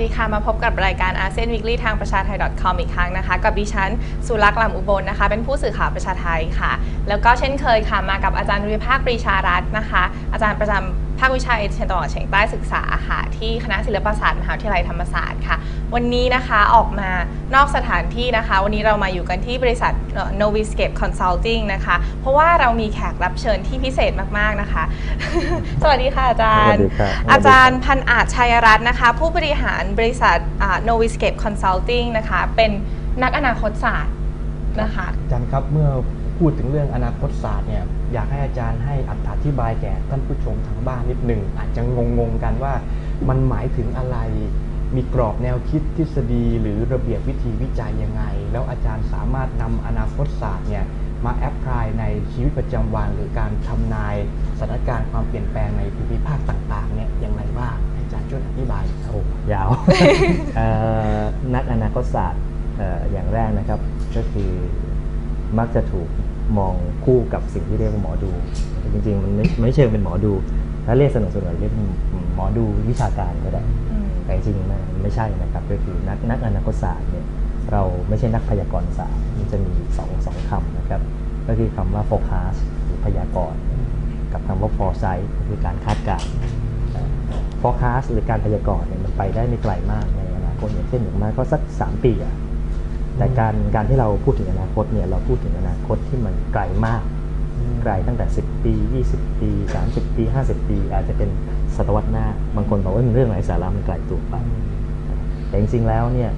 ดีค่ะมาพบกับรายการอาเซียนวีคลี่ทางประชาไทย .com อีกครั้งนะคะกับดิฉันสุรักษ์ลำอุบลนะคะเป็นผู้สื่อข่าวประชาไทยค่ะแล้วก็เช่นเคยค่ะมากับอาจารย์วิภาคปรีชารัตน์นะคะอาจารย์ประจำภาควิชาเอเชียตะวันออกเฉียงใต้ศึกษาค่ะที่คณะศิลปศาสตร์มหาวิทยาลัยธรรมศาสตร์ค่ะวันนี้นะคะออกมานอกสถานที่นะคะวันนี้เรามาอยู่กันที่บริษัท Noviscape Consulting นะคะเพราะว่าเรามีแขกรับเชิญที่พิเศษมากๆนะคะ สวัสดีค่ะอาจารย์อาจารย์พันอาจชัยรัตน์นะคะผู้บริหารบริษัทNoviscape Consulting นะคะเป็นนักอนาคตศาสตร์นะคะอาจารย์ครับเมื่อพูดถึงเรื่องอนาคตศาสตร์เนี่ยอยากให้อาจารย์ให้อธิบายแก่ท่านผู้ชมทางบ้านนิดหนึ่งอาจจะงงกันว่ามันหมายถึงอะไรมีกรอบแนวคิดทฤษฎีหรือระเบียบวิธีวิจัยยังไงแล้วอาจารย์สามารถนำอนาคตศาสตร์เนี่ยมาแอพพลายในชีวิตประจำวันหรือการทำนายสถานการณ์ความเปลี่ยนแปลงในภูมิภาคต่างๆเนี่ยอย่างไรบ้างอาจารย์ช่วยอธิบายโอ้ยาว นักอนาคตศาสตร์อย่างแรกนะครับก็คือมักจะถูกมองคู่กับสิ่งที่เรียกว่าหมอดูจริงๆมันไม่เชิงเป็นหมอดูถ้าเรียกสนุกเรียกหมอดูวิชาการก็ได้แต่จริงๆมันไม่ใช่นะครับก็คือนักอนาคตศาสตร์เนี่ยเราไม่ใช่นักพยากรณ์ศาสตร์มันจะมีสองคำนะครับก็คือคำว่า forecast หรือพยากรณ์กับคำว่า foresight คือการคาดการณ์ forecast หรือการพยากรณ์เนี่ยมันไปได้ไม่ไกลมากในอนาคตอย่างเช่นอย่างมากก็สัก3 ปีอะแต่การที่เราพูดถึงอนาคตเนี่ยเราพูดถึงอนาคตที่มันไกลมากไกลตั้งแต่10 ปี20 ปี30 ปี50 ปีอาจจะเป็นศตวรรษหน้าบางคนบอกว่ามันเรื่องไร้สาระมันไกลตัวไปแต่จริงๆแล้วเนี่ย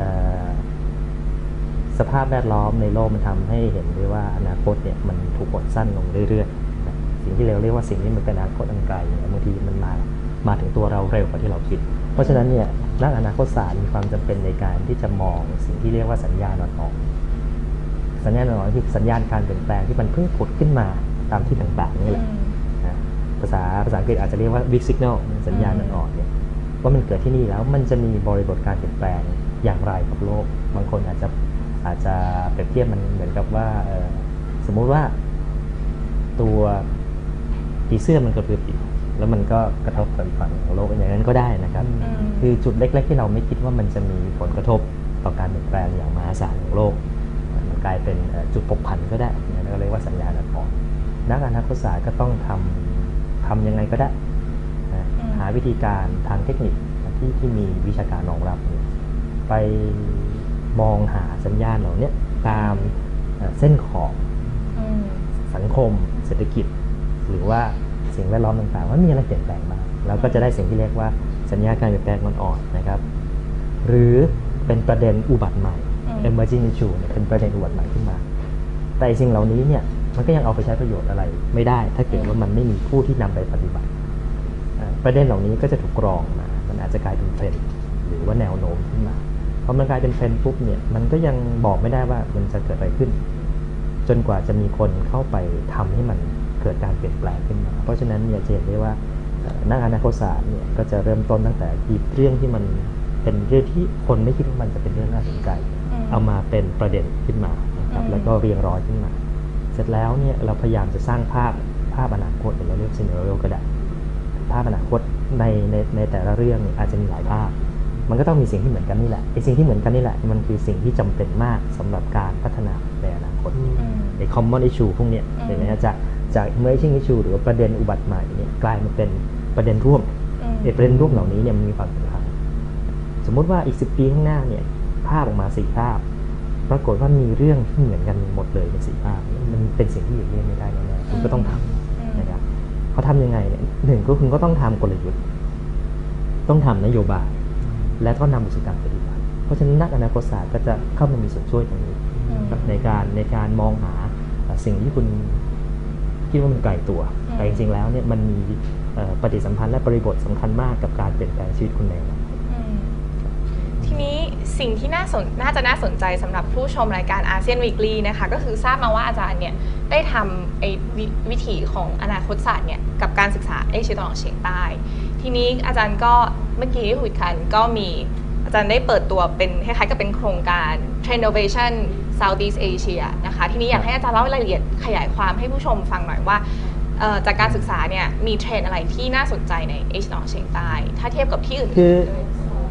สภาพแวดล้อมในโลกมันทำให้เห็นได้ว่าอนาคตเนี่ยมันถูกหดสั้นลงเรื่อยๆสิ่งที่เราเรียกว่าสิ่งที่มันเป็นอนาคตอันไกลเนี่ยบางทีมันมาถึงตัวเราเร็วกว่าที่เราคิดเพราะฉะนั้นเนี่ยนักอนาคตศาสตร์มีความจำเป็นในการที่จะมองสิ่งที่เรียกว่าสัญญาณอ่อนๆสัญญาณอ่อนๆคือสัญญาณการเปลี่ยนแปลงที่มันเพิ่งผุดขึ้นมาตามที่ต่างๆนี่แหละภาษาอังกฤษอาจจะเรียกว่า big signal สัญญาณอ่อนๆเนี่ยว่ามันเกิดที่นี่แล้วมันจะมีบริบทการเปลี่ยนแปลงอย่างไรกับโลกบางคนอาจจะเปรียบเทียบมันเหมือนกับว่าสมมุติว่าตัวผีเสื้อมันกระพือปีกแล้วมันก็กระทบกับฝั่งของโลกอย่างนั้นก็ได้นะครับคือจุดเล็กๆที่เราไม่คิดว่ามันจะมีผลกระทบต่อการเปลี่ยนแปลงอย่างมหาศาลของโลกมันกลายเป็นจุดผกผันก็ได้นั่นก็เรียกว่าสัญญาณอ่อนนักอนาคตศาสตร์ก็ต้องทำยังไงก็ได้หาวิธีการทางเทคนิคที่มีวิชาการรองรับไปมองหาสัญญาณเหล่านี้ตามเส้นขอบสังคมเศรษฐกิจหรือว่าสิ่งแวดล้อมต่างๆว่ามีอะไรเปลี่ยนแปลงบ้างแล้วก็จะได้สิ่งที่เรียกว่าสัญญาการเปลี่ยนแปลงอ่อนๆนะครับหรือเป็นประเด็นอุบัติใหม่ emerging issue เนี่ยเป็นประเด็นอุบัติใหม่ขึ้นมาแต่สิ่งเหล่านี้เนี่ยมันก็ยังเอาไปใช้ประโยชน์อะไรไม่ได้ถ้าเกิดว่ามันไม่มีผู้ที่นำไปปฏิบัติประเด็นเหล่านี้ก็จะถูกกรองมามันอาจจะกลายเป็นเทรนด์หรือว่าแนวโน้มขึ้นมาพอมันกลายเป็นเทรนด์ปุ๊บเนี่ยมันก็ยังบอกไม่ได้ว่ามันจะเกิดอะไรขึ้นจนกว่าจะมีคนเข้าไปทำให้มันเกิดการเปลี่ยนแปลงขึ้นมาเพราะฉะนั้นเนี่ยจะเห็นได้ว่านักอนาคตศาสตร์เนี่ยก็จะเริ่มต้นตั้งแต่หยิบเรื่องที่มันเป็นเรื่องที่คนไม่คิดว่ามันจะเป็นเรื่องน่าสนใจเอามาเป็นประเด็นขึ้นมานะครับแล้วก็เรียงร้อยขึ้นมาเสร็จแล้วเนี่ยเราพยายามจะสร้างภาพอนาคตเราเรียกซีนาริโอก็ได้ภาพอนาคตในแต่ละเรื่องอาจจะมีหลายภาพมันก็ต้องมีสิ่งที่เหมือนกันนี่แหละไอ้สิ่งที่เหมือนกันนี่แหละมันคือสิ่งที่จำเป็นมากสำหรับการพัฒนาในอนาคตไอ้ common issue พวกนี้เห็นไหมจาก emerging issue หรือว่าประเด็นอุบัติใหม่เนี่ยกลายมาเป็นประเด็นร่วมประเด็นร่วมเหล่านี้เนี่ยมันมีความสำคัญสมมติว่าอีก10 ปีข้างหน้าเนี่ยภาพออกมา4 ภาพปรากฏว่ามีเรื่องที่เหมือนกันหมดเลยใน4 ภาพมันเป็นสิ่งที่หลีกเลี่ยงไม่ได้แน่ๆคุณก็ต้องทำนะครับเขาทำยังไงเนี่ยหนึ่งก็คุณก็ต้องทำกลยุทธ์ต้องทำนโยบายและก็นำไปสู่การปฏิบัติเพราะฉะนั้นนักอนาคตศาสตร์ก็จะเข้ามามีส่วนช่วยตรงนี้ในการมองหาสิ่งที่คุณคิดว่ามันไกลตัวแต่จริงๆแล้วเนี่ยมันมีปฏิสัมพันธ์และบริบทสำคัญมากกับการเปลี่ยนแปลงชีวิตคุณเองทีนี้สิ่งที่น่าจะน่าสนใจสำหรับผู้ชมรายการอาเซียนวีคลี่นะคะก็คือทราบมาว่าอาจารย์เนี่ยได้ทำวิถีของอนาคตศาสตร์เนี่ยกับการศึกษาเอเชียตะวันออกเฉียงใต้ทีนี้อาจารย์ก็เมื่อกี้ที่คุยกันก็มีอาจารย์ได้เปิดตัวเป็นคล้ายๆกับเป็นโครงการ Trendovation Southeast Asia นะคะทีนี้อยากให้อาจารย์เล่ารายละเอียดขยายความให้ผู้ชมฟังหน่อยว่าจากการศึกษาเนี่ยมีเทรนด์อะไรที่น่าสนใจในเอเชียตะวันออกเฉียงใต้ถ้าเทียบกับที่อื่นคือ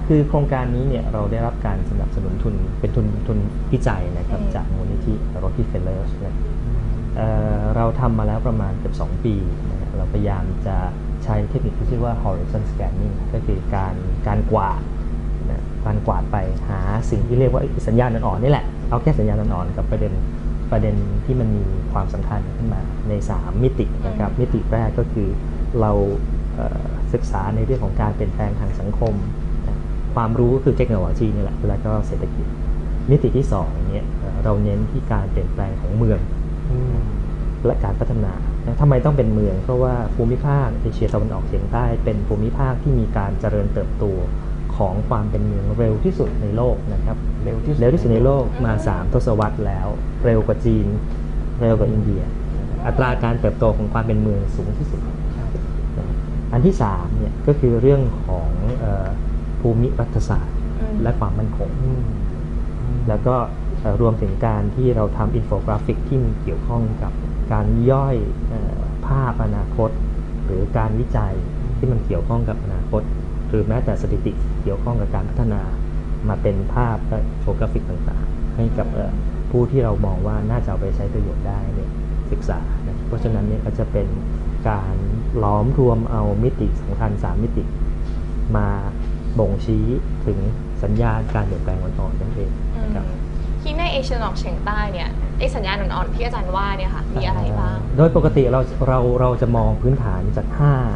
คือโครงการนี้เนี่ยเราได้รับการสนับสนุนทุนเป็นทุนวิจัยนะครับจากมูลนิธิ Rockefeller นะเราทำมาแล้วประมาณเกือบ2 ปีนะเราพยายามจะใช้เทคนิคที่ชื่อว่า horizon scanning ก็คือการกวาดนะการกวาดไปหาสิ่งที่เรียกว่าสัญญาณอ่อนๆนี่แหละเอาแค่สัญญาณอ่อนๆกับประเด็นที่มันมีความสำคัญขึ้นมาใน3 มิตินะครับมิติแรกก็คือเราศึกษาในเรื่องของการเปลี่ยนแปลงทางสังคมความรู้คือเทคโนโลยีนี่แหละแล้วก็เศรษฐกิจมิติที่2เนี่ยเราเน้นที่การเปลี่ยนแปลงของเมืองและการพัฒนาทำไมต้องเป็นเมืองเพราะว่าภูมิภาคเอเชียตะวันออกเฉียงใต้เป็นภูมิภาคที่มีการเจริญเติบโตของความเป็นเมืองเร็วที่สุดในโลกนะครับเร็วที่สุดในโลกมา3 ทศวรรษแล้วเร็วกว่าจีนเร็วกว่าอินเดียอัตราการเติบโตของความเป็นเมืองสูงที่สุดอันที่3เนี่ยก็คือเรื่องของภูมิรัฐศาสตร์และความมั่นคงแล้วก็รวมถึงการที่เราทำอินโฟกราฟิกที่มีเกี่ยวข้องกับการย่อยภาพอนาคตหรือการวิจัยที่มันเกี่ยวข้องกับอนาคตหรือแม้แต่สถิติเกี่ยวข้องกับการพัฒนามาเป็นภาพและโชว์กราฟิกต่างๆให้กับผู้ที่เรามองว่าน่าจะเอาไปใช้ประโยชน์ได้เนี่ยศึกษานะเพราะฉะนั้นเนี่ยก็จะเป็นการล้อมรวมเอามิติสำคัญ3 มิติมาบ่งชี้ถึงสัญญาณการเปลี่ยนแปลงอ่อนๆนั่นเองครับที่ในเอเชียตะวันออกเฉียงใต้เนี่ยไอ้สัญญาณอ่อนๆที่อาจารย์ว่าเนี่ยค่ะมีอะไรบ้างโดยปกติเราจะมองพื้นฐานจาก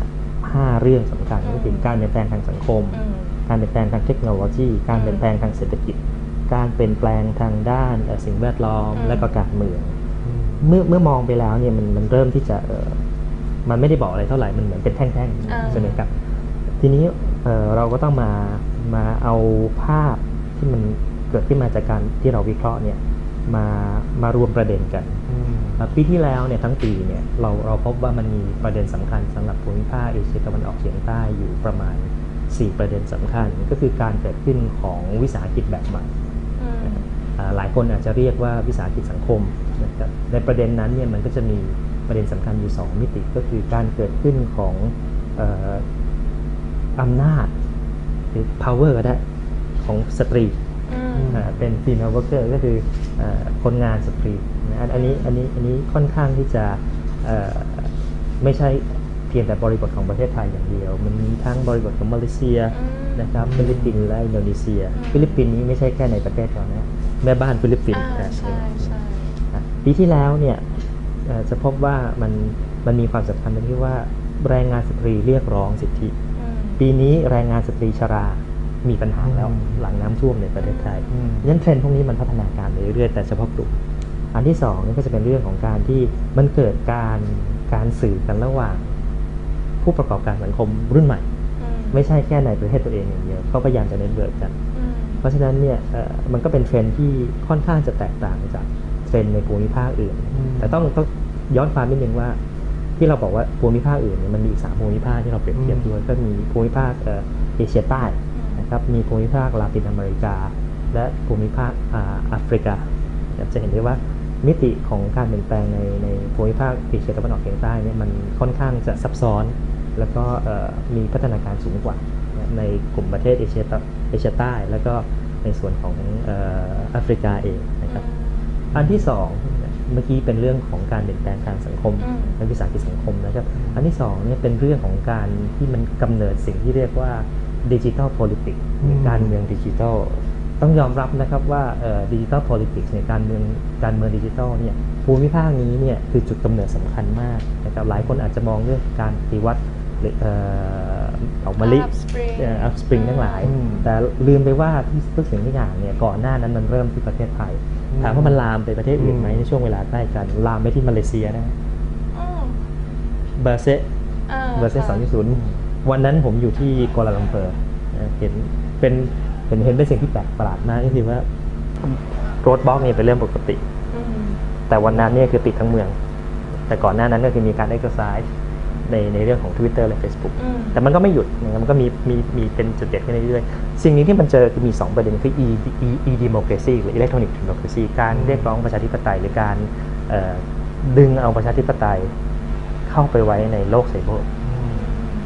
5 เรื่องสำคัญก็คือการเปลี่ยนแปลงทางสังคมการเปลี่ยนแปลงทางเทคโนโลยีการเปลี่ยนแปลงทางเศรษฐกิจการเปลี่ยนแปลงทางด้านสิ่งแวดล้อมและก็การเมืองเมื่อมองไปแล้วเนี่ยมันเริ่มที่จะมันไม่ได้บอกอะไรเท่าไหร่มันเหมือนเป็นแท่งๆใช่ไหมครับทีนี้เราก็ต้องมาเอาภาพที่มันเกิดขึ้นมาจากการที่เราวิเคราะห์เนี่ยมารวมประเด็นกันปีที่แล้วเนี่ยทั้งปีเนี่ยเราพบว่ามันมีประเด็นสำคัญสำหรับภูมิภาคเอเชียตะวันออกเฉียงใต้อยู่ประมาณ4 ประเด็นสำคัญก็คือการเกิดขึ้นของวิสาหกิจแบบใหม่หลายคนอาจจะเรียกว่าวิสาหกิจสังคมนะครับในประเด็นนั้นเนี่ยมันก็จะมีประเด็นสำคัญอยู่2 มิติก็คือการเกิดขึ้นของอำนาจหรือ power ก็ได้ของสตรีเป็น female worker ก็คือคนงานสตรีอันนี้ค่อนข้างที่จะไม่ใช่เพียงแต่บริบทของประเทศไทยอย่างเดียวมันมีทั้งบริบทของมาเลเซียนะครับฟิลิปปินส์และอินโดนีเซียฟิลิปปินส์นี้ไม่ใช่แค่ในประเทศเรานะแม่บ้านฟิลิปปินส์ปีที่แล้วเนี่ยจะพบว่ามันมีความสำคัญตรงที่ว่าแรงงานสตรีเรียกร้องสิทธิปีนี้แรงงานสตรีชรามีปัญหาแล้วหลังน้ำท่วมในประเทศไทยดังนั้นเทรนด์พวกนี้มันพัฒนาการไปเรื่อยๆแต่เฉพาะกลุ่มอันที่2นี่ก็จะเป็นเรื่องของการที่มันเกิดการสื่อกันระหว่างผู้ประกอบการสังคมรุ่นใหม่ไม่ใช่แค่ในประเทศตัวเองอย่างเดียวเขาพยายามจะเน็ตเวิร์กกันเพราะฉะนั้นเนี่ยมันก็เป็นเทรนด์ที่ค่อนข้างจะแตกต่างจากเทรนด์ในภูมิภาคอื่นแต่ต้องย้อนความนิดนึงว่าที่เราบอกว่าภูมิภาคอื่นเนี่ยมันมีอีก3 ภูมิภาคที่เราเปรียบเทียบด้วยก็มีภูมิภาคเอเชียใต้นะครับมีภูมิภาคลาตินอเมริกาและภูมิภาคแอฟริกาจะเห็นได้ว่ามิติของการเปลี่ยนแปลงในภูมิภาคเอเชียตะวันออกเฉียงใต้เนี่ยมันค่อนข้างจะซับซ้อนแล้วก็มีพัฒนาการสูงกว่าในกลุ่มประเทศเอเชียใต้แล้วก็ในส่วนของแอฟริกาเองนะครับอันที่2เมื่อกี้เป็นเรื่องของการเปลี่ยนแปลงทางสังคมและวิสาหกิจสังคมนะครับอันที่2เนี่ยเป็นเรื่องของการที่มันกำเนิดสิ่งที่เรียกว่าดิจิทัลโพลิติกส์การเมืองดิจิทัลต้องยอมรับนะครับว่าดิจิทัลโพลิติกส์ในการเมืองดิจิทัลเนี่ยภูมิภาคนี้เนี่ยคือจุดกำเนิดสำคัญมากนะครับหลายคนอาจจะมองเรื่องการปฏิวัติดอกมะลิอัพสปริงทั้งหลายแต่ลืมไปว่าทุกสิ่งทุกอย่างเนี่ยก่อนหน้านั้นมันเริ่มที่ประเทศไทยถามว่ามันลามไปประเทศอื่นไหมในช่วงเวลาใกล้กันลามไปที่มาเลเซียนะเบอร์เซ2.0วันนั้นผมอยู่ที่กัวลาลัมเปอร์เห็นเป็นสิ่งที่แปลกประหลาดมากก็คือว่าโรดบล็อกเนี่ยเป็นเรื่องปกติแต่วันนั้นเนี่ยคือติดทั้งเมืองแต่ก่อนหน้านั้นก็คือมีการเอ็กซ์ไซส์ในเรื่องของ Twitter และ Facebook แต่มันก็ไม่หยุดนะครับมันก็มีเป็นจุดเด่นขึ้นเรื่อยๆสิ่งนี้ที่มันเจอคือมี2 ประเด็นคือ e-democracy หรือ electronic democracy การเรียกร้องประชาธิปไตยหรือการดึงเอาประชาธิปไตยเข้าไปไว้ในโลกไซเบอร์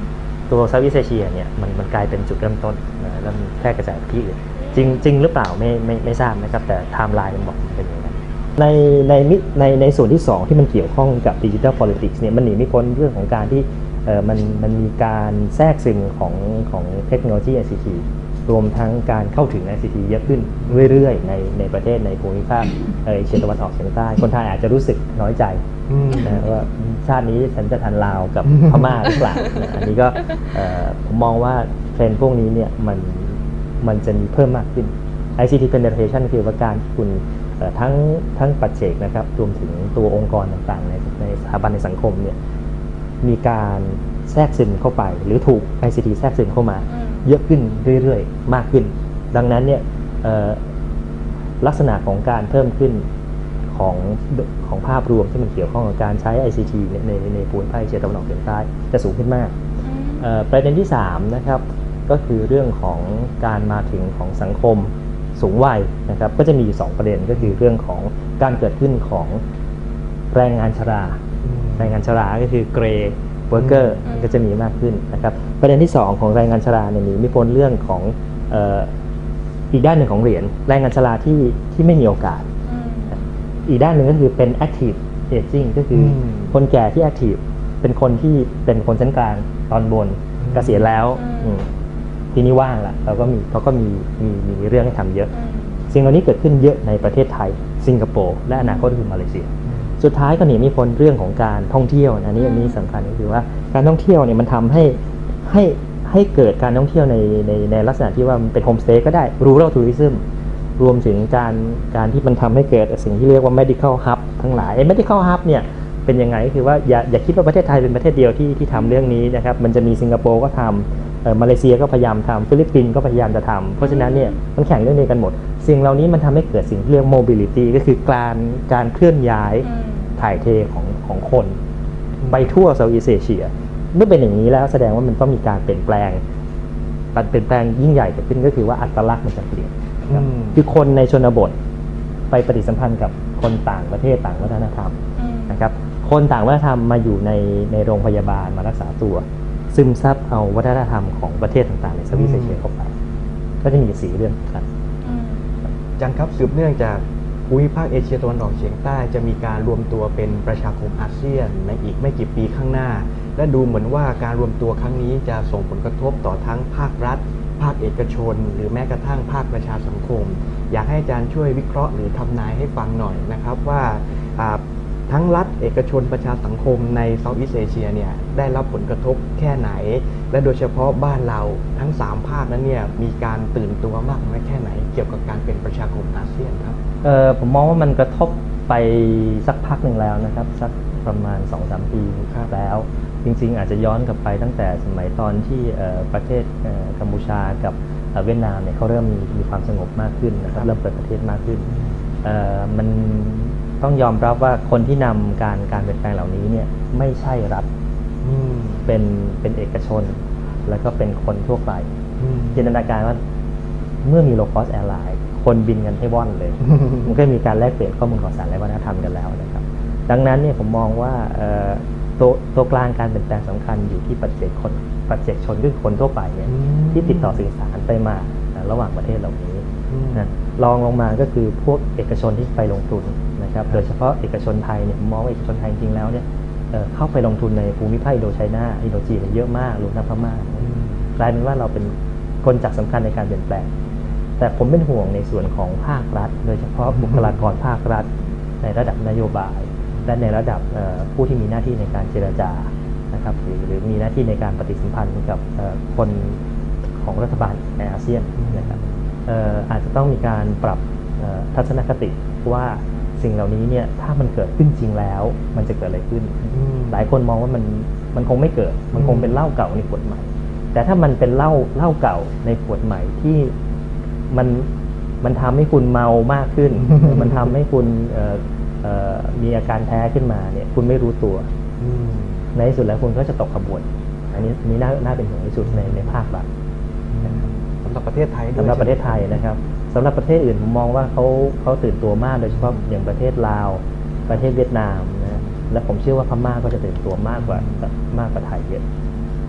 ตัวเซาท์อีสต์เอเชียเนี่ยมันกลายเป็นจุดเริ่มต้นนะแล้วมันแพร่กระจายไปที่อื่นจริงหรือเปล่าไม่ทราบนะครับแต่ไทม์ไลน์มันบอกเป็นอย่างนั้นในส่วนที่ 2 ที่มันเกี่ยวข้องกับดิจิทัล politics เนี่ยมันหนีไม่พ้นเรื่องของการที่มันมีการแทรกซึมของเทคโนโลยี ICT รวมทั้งการเข้าถึง ICT เยอะขึ้นเรื่อยๆในประเทศในภูมิภาคเอเชียตะวันออกเฉียงใต้คนไทยอาจจะรู้สึกน้อยใจนะว่าชาตินี้ฉันจะทันลาวกับพม่าหรือเปล่านะอันนี้ก็ผมมองว่าเทรนด์พวกนี้เนี่ยมันจะมีเพิ่มมากขึ้น ICT penetration คือว่าการคุณทั้งปัจเจกนะครับรวมถึงตัวองค์กรต่างๆในสถาบันในสังคมเนี่ยมีการแทรกซึมเข้าไปหรือถูก ICT แทรกซึมเข้ามาเยอะขึ้นเรื่อยๆมากขึ้นดังนั้นเนี่ยลักษณะของการเพิ่มขึ้นของภาพรวมที่มันเกี่ยวข้องกับการใช้ ICT ในภูมิภาคเอเชียตะวันออกเฉียงใต้จะสูงขึ้นมากประเด็นที่3นะครับก็คือเรื่องของการมาถึงของสังคมสูงวัยนะครับก็จะมี2ประเด็นก็คือเรื่องของการเกิดขึ้นของแรงงานชราก็คือเกรย์เวิร์กเกอร์ก็จะมีมากขึ้นนะครับประเด็นที่2ของแรงงานชราเนี่ยมีพ้นเรื่องของอีกด้านหนึ่งของเหรียญแรงงานชราที่ไม่มีโอกาสอีกด้านหนึ่งก็คือเป็น active aging ก็คือคนแก่ที่ active เป็นคนที่เป็นคนชั้นกลางตอนบนเกษียณแล้วทีนี้ว่างละเขาก็มีเรื่องให้ทำเยอะสิ่งเหล่านี้เกิดขึ้นเยอะในประเทศไทยสิงคโปร์และอนาคตคือมาเลเซียสุดท้ายก็หนีไม่พ้นเรื่องของการท่องเที่ยวอันนี้สำคัญก็คือว่าการท่องเที่ยวเนี่ยมันทำให้เกิดการท่องเที่ยวในลักษณะที่ว่ามันเป็นโฮมสเตย์ก็ได้ rural tourism รวมถึงการที่มันทำให้เกิดสิ่งที่เรียกว่า medical hub ทั้งหลาย medical hub เนี่ยเป็นยังไงก็คือว่าอย่าคิดว่าประเทศไทยเป็นประเทศเดียวที่ทำเรื่องนี้นะครับมันจะมีสิงคโปร์ก็ทำมาเลเซียก็พยายามทำฟิลิปปินส์ก็พยายามจะทำเพราะฉะนั้นเนี่ยมันแข่งเรื่องนี้กันหมดสิ่งเหล่านี้มันทำให้เกิดสิ่งที่เรียก mobility ก็คือการเคลื่อนย้ายถ่ายเทของคนไปทั่วเซาท์อีสต์เอเชียเมื่อเป็นอย่างนี้แล้วแสดงว่ามันต้องมีการเปลี่ยนแปลงยิ่งใหญ่เกิดขึ้นก็คือว่าอัตลักษณ์มันจะเปลี่ยนคือคนในชนบทไปปฏิสัมพันธ์กับคนต่างประเทศต่างวัฒนธรรมนะครับคนต่างวัฒนธรรมมาอยู่ในโรงพยาบาลมารักษาตัวซึมซับเอาวัฒนธรรมของประเทศต่างๆในเซาท์อีสต์เอเชียเข้าไปก็จะมี4เรื่องครับอาจารย์ครับสืบเนื่องจากภูมิภาคเอเชียตะวันออกเฉียงใต้จะมีการรวมตัวเป็นประชาคมอาเซียนในอีกไม่กี่ปีข้างหน้าและดูเหมือนว่าการรวมตัวครั้งนี้จะส่งผลกระทบต่อทั้งภาครัฐภาคเอกชนหรือแม้กระทั่งภาคประชาสังคมอยากให้อาจารย์ช่วยวิเคราะห์หรือทำนายให้ฟังหน่อยนะครับว่าทั้งรัฐเอกชนประชาสังคมในเซาท์อีสต์เอเชียเนี่ยได้รับผลกระทบแค่ไหนและโดยเฉพาะบ้านเราทั้ง3ภาคนั้นเนี่ยมีการตื่นตัวมากน้อยแค่ไหนเกี่ยวกับการเป็นประชาคมอาเซียนครับผมมองว่ามันกระทบไปสักพักหนึ่งแล้วนะครับสักประมาณ 2-3 ปีแล้วจริงๆอาจจะย้อนกลับไปตั้งแต่สมัยตอนที่ประเทศกัมพูชากับเวียดนามเนี่ยเขาเริ่มมีความสงบมากขึ้นนะครับเริ่มเปิดประเทศมากขึ้นมันต้องยอมรับว่าคนที่นำการเปลี่ยนแปลงเหล่านี้เนี่ยไม่ใช่รัฐเป็นเอกชนแล้วก็เป็นคนทั่วไปจินตนาการว่าเมื่อมี low cost airline คนบินกันให้ว่อนเลย มันก็มีการแลกเปลี่ยนข้อมูลข่าวสารและวัฒนธรรมกันแล้วนะครับดังนั้นเนี่ยผมมองว่าตัวกลางการเปลี่ยนแปลงสำคัญอยู่ที่ปัจเจกชนคือคนทั่วไปเนี่ยที่ติดต่อสื่อสารไปมาระหว่างประเทศเหล่านี้นะรองลงมาก็คือพวกเอกชนที่ไปลงทุนนะครับโดยเฉพาะเอกชนไทยเนี่ยผมมองว่าเอกชนไทยจริงๆแล้วเนี่ยเข้าไปลงทุนในภูมิภาคอินโดไชน่าอินโดจีนเยอะมากรวมทั้งพม่ากลายเป็นว่าเราเป็นคนจักรสำคัญในการเปลี่ยนแปลงแต่ผมเป็นห่วงในส่วนของภาครัฐโดยเฉพาะบุคลากรภาครัฐในระดับนโยบายและในระดับผู้ที่มีหน้าที่ในการเจรจานะครับหรือมีหน้าที่ในการปฏิสัมพันธ์กับคนของรัฐบาลในอาเซียนนะครับอาจจะต้องมีการปรับทัศนคติว่าสิ่งเหล่านี้เนี่ยถ้ามันเกิดขึ้นจริงแล้วมันจะเกิดอะไรขึ้นหลายคนมองว่ามันคงไม่เกิดมันคงเป็นเหล้าเก่าในขวดใหม่แต่ถ้ามันเป็นเหล้าเก่าในขวดใหม่ที่มันทำให้คุณเมามากขึ้น มันทำให้คุณมีอาการแพ้ขึ้นมาเนี่ยคุณไม่รู้ตัวในที่สุดแล้วคุณก็จะตกขบวนอันนี้น่าเป็นห่วงที่สุดในภาครัฐสำหรับประเทศไทยสำหรับประเทศไทยนะครับสำหรับประเทศอื่นผมมองว่าเขาตื่นตัวมากโดยเฉพาะอย่างประเทศลาวประเทศเวียดนามนะและผมเชื่อว่าพม่าก็จะตื่นตัวมากกว่าไทยเยอะ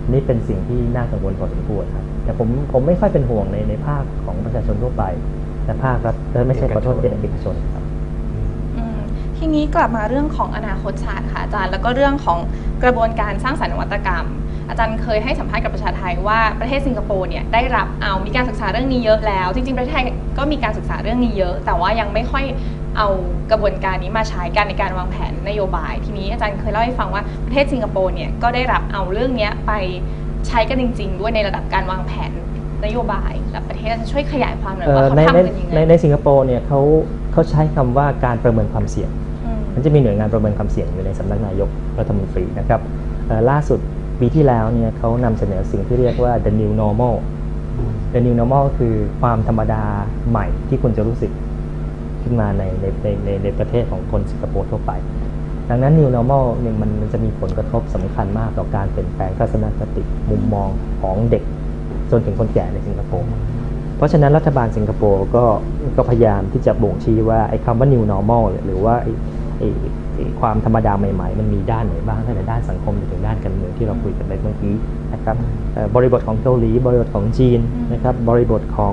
นี่เป็นสิ่งที่น่ากังวลพอสมควรครับแต่ผมไม่ค่อยเป็นห่วงในภาคของประชาชนทั่วไปแต่ภาครัฐไม่ใช่ขอโทษเอกชนครับทีนี้กลับมาเรื่องของอนาคตศาสตร์ค่ะอาจารย์แล้วก็เรื่องของกระบวนการสร้างสรรค์นวัตกรรมอาจารย์เคยให้สัมภาษณ์กับประชาไทยว่าประเทศสิงคโปร์เนี่ยได้รับมีการศึกษาเรื่องนี้เยอะแล้วจริงๆประเทศไทยก็มีการศึกษาเรื่องนี้เยอะแต่ว่ายังไม่ค่อยเอากระบวนการนี้มาใช้กันในการวางแผนนโยบายทีนี้อาจารย์เคยเล่าให้ฟังว่าประเทศสิงคโปร์เนี่ยก็ได้รับเอาเรื่องนี้ไปใช้กันจริงๆด้วยในระดับการวางแผนนโยบายและประเทศจะช่วยขยายความหน่อยว่าเขาทำกันยังไงในสิงคโปร์เนี่ยเขาใช้คำว่าการประเมินความเสี่ยงมันจะมีหน่วยงานประเมินความเสี่ยงอยู่ในสำนักนายกรัฐมนตรีนะครับล่าสุดปีที่แล้วเนี่ยเขานำเสนอสิ่งที่เรียกว่า the new normal the new normal คือความธรรมดาใหม่ที่คุณจะรู้สึกขึ้นมาในประเทศของคนสิงคโปร์ทั่วไปดังนั้น new normal เนี่ยมันจะมีผลกระทบสำคัญมากต่อการเปลี่ยนแปลงทัศนคติมุมมองของเด็กจนถึงคนแก่ในสิงคโปร์เพราะฉะนั้นรัฐบาลสิงคโปร์ก็พยายามที่จะบ่งชี้ว่าไอ้คำว่า new normal หรือว่าความธรรมดาใหม่ๆมันมีด้านไหนบ้างตั้งแต่ด้านสังคมจนถึงด้านการเมืองที่เราคุยกันไปเมื่อกี้นะครับบริบทของเกาหลีบริบทของจีนนะครับบริบทของ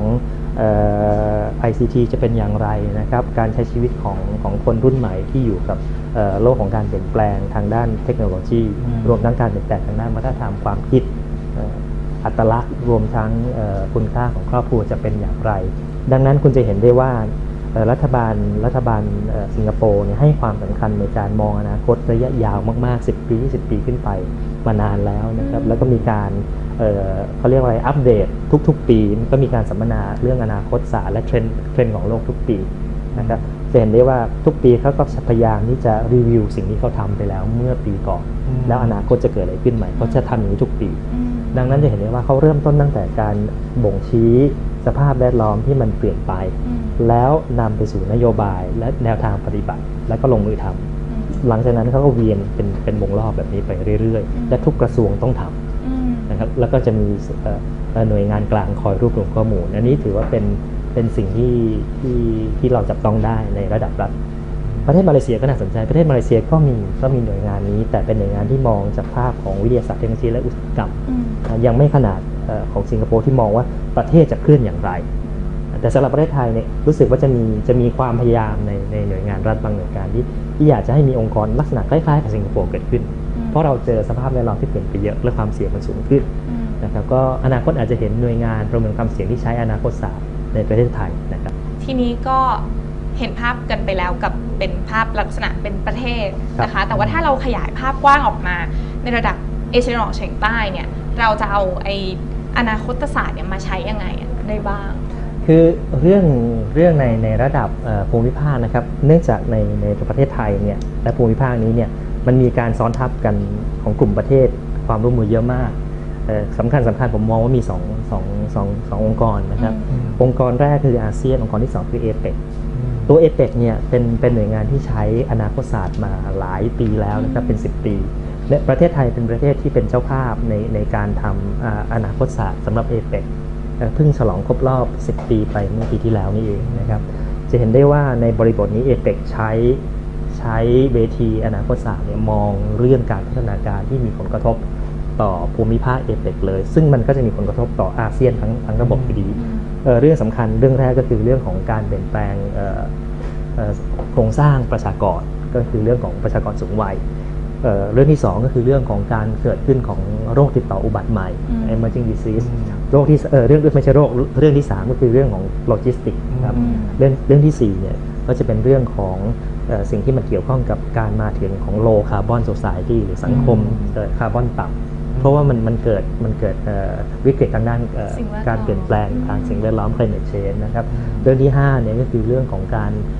ICT จะเป็นอย่างไรนะครับการใช้ชีวิตของคนรุ่นใหม่ที่อยู่กับโลกของการเปลี่ยนแปลงทางด้านเทคโนโลยีรวมทั้งการเปลี่ยนแปลงทางด้านวัฒนธรรมความคิดอัตลักษณ์รวมทั้งคุณค่าของครอบครัวจะเป็นอย่างไรดังนั้นคุณจะเห็นได้ว่ารัฐบาลสิงคโปร์เนี่ยให้ความสำคัญในการมองอนาคตระยะยาวมากๆ10 ปี 20 ปีขึ้นไปมานานแล้วนะครับแล้วก็มีการเขาเรียกอะไรอัปเดตทุกๆปีก็มีการสัมมนาเรื่องอนาคตศาสตร์และเทรนด์ของโลกทุกปีนะครับจะเห็นได้ว่าทุกปีเขาก็พยายามที่จะรีวิวสิ่งที่เขาทำไปแล้วเมื่อปีก่อนแล้วอนาคตจะเกิดอะไรขึ้นใหม่เขาจะทำอย่างนี้ทุกปีดังนั้นจะเห็นได้ว่าเขาเริ่มต้นตั้งแต่การบ่งชี้สภาพแวดล้อมที่มันเปลี่ยนไปแล้วนำไปสู่นโยบายและแนวทางปฏิบัติแล้วก็ลงมือทำหลังจากนั้นเขาก็เวียนเป็นวงรอบแบบนี้ไปเรื่อยๆและทุกกระทรวงต้องทำนะครับแล้วก็จะมีหน่วยงานกลางคอยรวบรวมข้อมูลอันนี้ถือว่าเป็นสิ่งที่เราจับต้องได้ในระดับรัฐประเทศมาเลเซียก็น่าสนใจประเทศมาเลเซียก็มีหน่วยงานนี้แต่เป็นหน่วยงานที่มองจากภาพของวิทยาศาสตร์เทคโนโลยีและอุตสาหกรรมยังไม่ขนาดของสิงคโปร์ที่มองว่าประเทศจะเคลื่อนอย่างไรแต่สำหรับประเทศไทยเนี่ยรู้สึกว่าจะมีความพยายามในหน่วยงานรัฐบางหน่วยงานที่อยากจะให้มีองค์กรลักษณะคล้ายๆกับสิงคโปร์เกิดขึ้นเพราะเราเจอสภาพแวดล้อมที่เปลี่ยนไปเยอะและความเสี่ยงมันสูงขึ้นนะครับก็อนาคตอาจจะเห็นหน่วยงานประเมินความเสี่ยงที่ใช้อนาคตศาสตร์ในประเทศไทยนะครับทีนี้ก็เห็นภาพกันไปแล้วกับเป็นภาพลักษณะเป็นประเทศนะคะแต่ว่าถ้าเราขยายภาพกว้างออกมาในระดับเอเชียตะวันออกเฉียงใต้เนี่ยเราจะเอาอนาคตศาสตร์เนี่ยมาใช้ยังไงได้บ้างคือเรื่องในระดับภูมิภาคนะครับเนื่องจากในประเทศไทยเนี่ยและภูมิภาคนี้เนี่ยมันมีการซ้อนทับกันของกลุ่มประเทศความร่วมมือเยอะมากสำคัญผมมองว่ามีสององค์กรนะครับองค์กรแรกคืออาเซียนองค์กรที่2คือเอเปกตัวเอเปกเนี่ยเป็นหน่วยงานที่ใช้อนาคตศาสตร์มาหลายปีแล้วนะครับเป็น10 ปีและประเทศไทยเป็นประเทศที่เป็นเจ้าภาพในการทำอนาคตศาสตร์สำหรับเอเปกเพิ่งฉลองครบรอบ10 ปีไปเมื่อปีที่แล้วนี่เองนะครับจะเห็นได้ว่าในบริบทนี้เอเปกใช้เวทีอนาคตศาสตร์เนี่ยมองเรื่องการพัฒนาการที่มีผลกระทบต่อภูมิภาคเอเปกเลยซึ่งมันก็จะมีผลกระทบต่ออาเซียนทั้งระบบอยู่ดีเรื่องสำคัญเรื่องแรกก็คือเรื่องของการเปลี่ยนแปลงโครงสร้างประชากรก็คือเรื่องของประชากรสูงวัยเรื่องที่2ก็คือเรื่องของการเกิดขึ้นของโรคติดต่ออุบัติใหม่ emerging disease โรคที่เรื่องไม่ใช่โรคเรื่องที่3ก็คือเรื่องของโลจิสติกครับเรื่องที่4เนี่ยก็จะเป็นเรื่องของสิ่งที่มันเกี่ยวข้องกับการมาถึงของ low carbon society หรือสังคมคาร์บอนต่ำเพราะว่ามันเกิดวิกฤตทางด้านการเปลี่ยนแปลงทางสิ่งแวดล้อม climate change นะครับเรื่องที่5เนี่ยก็คือเรื่องของ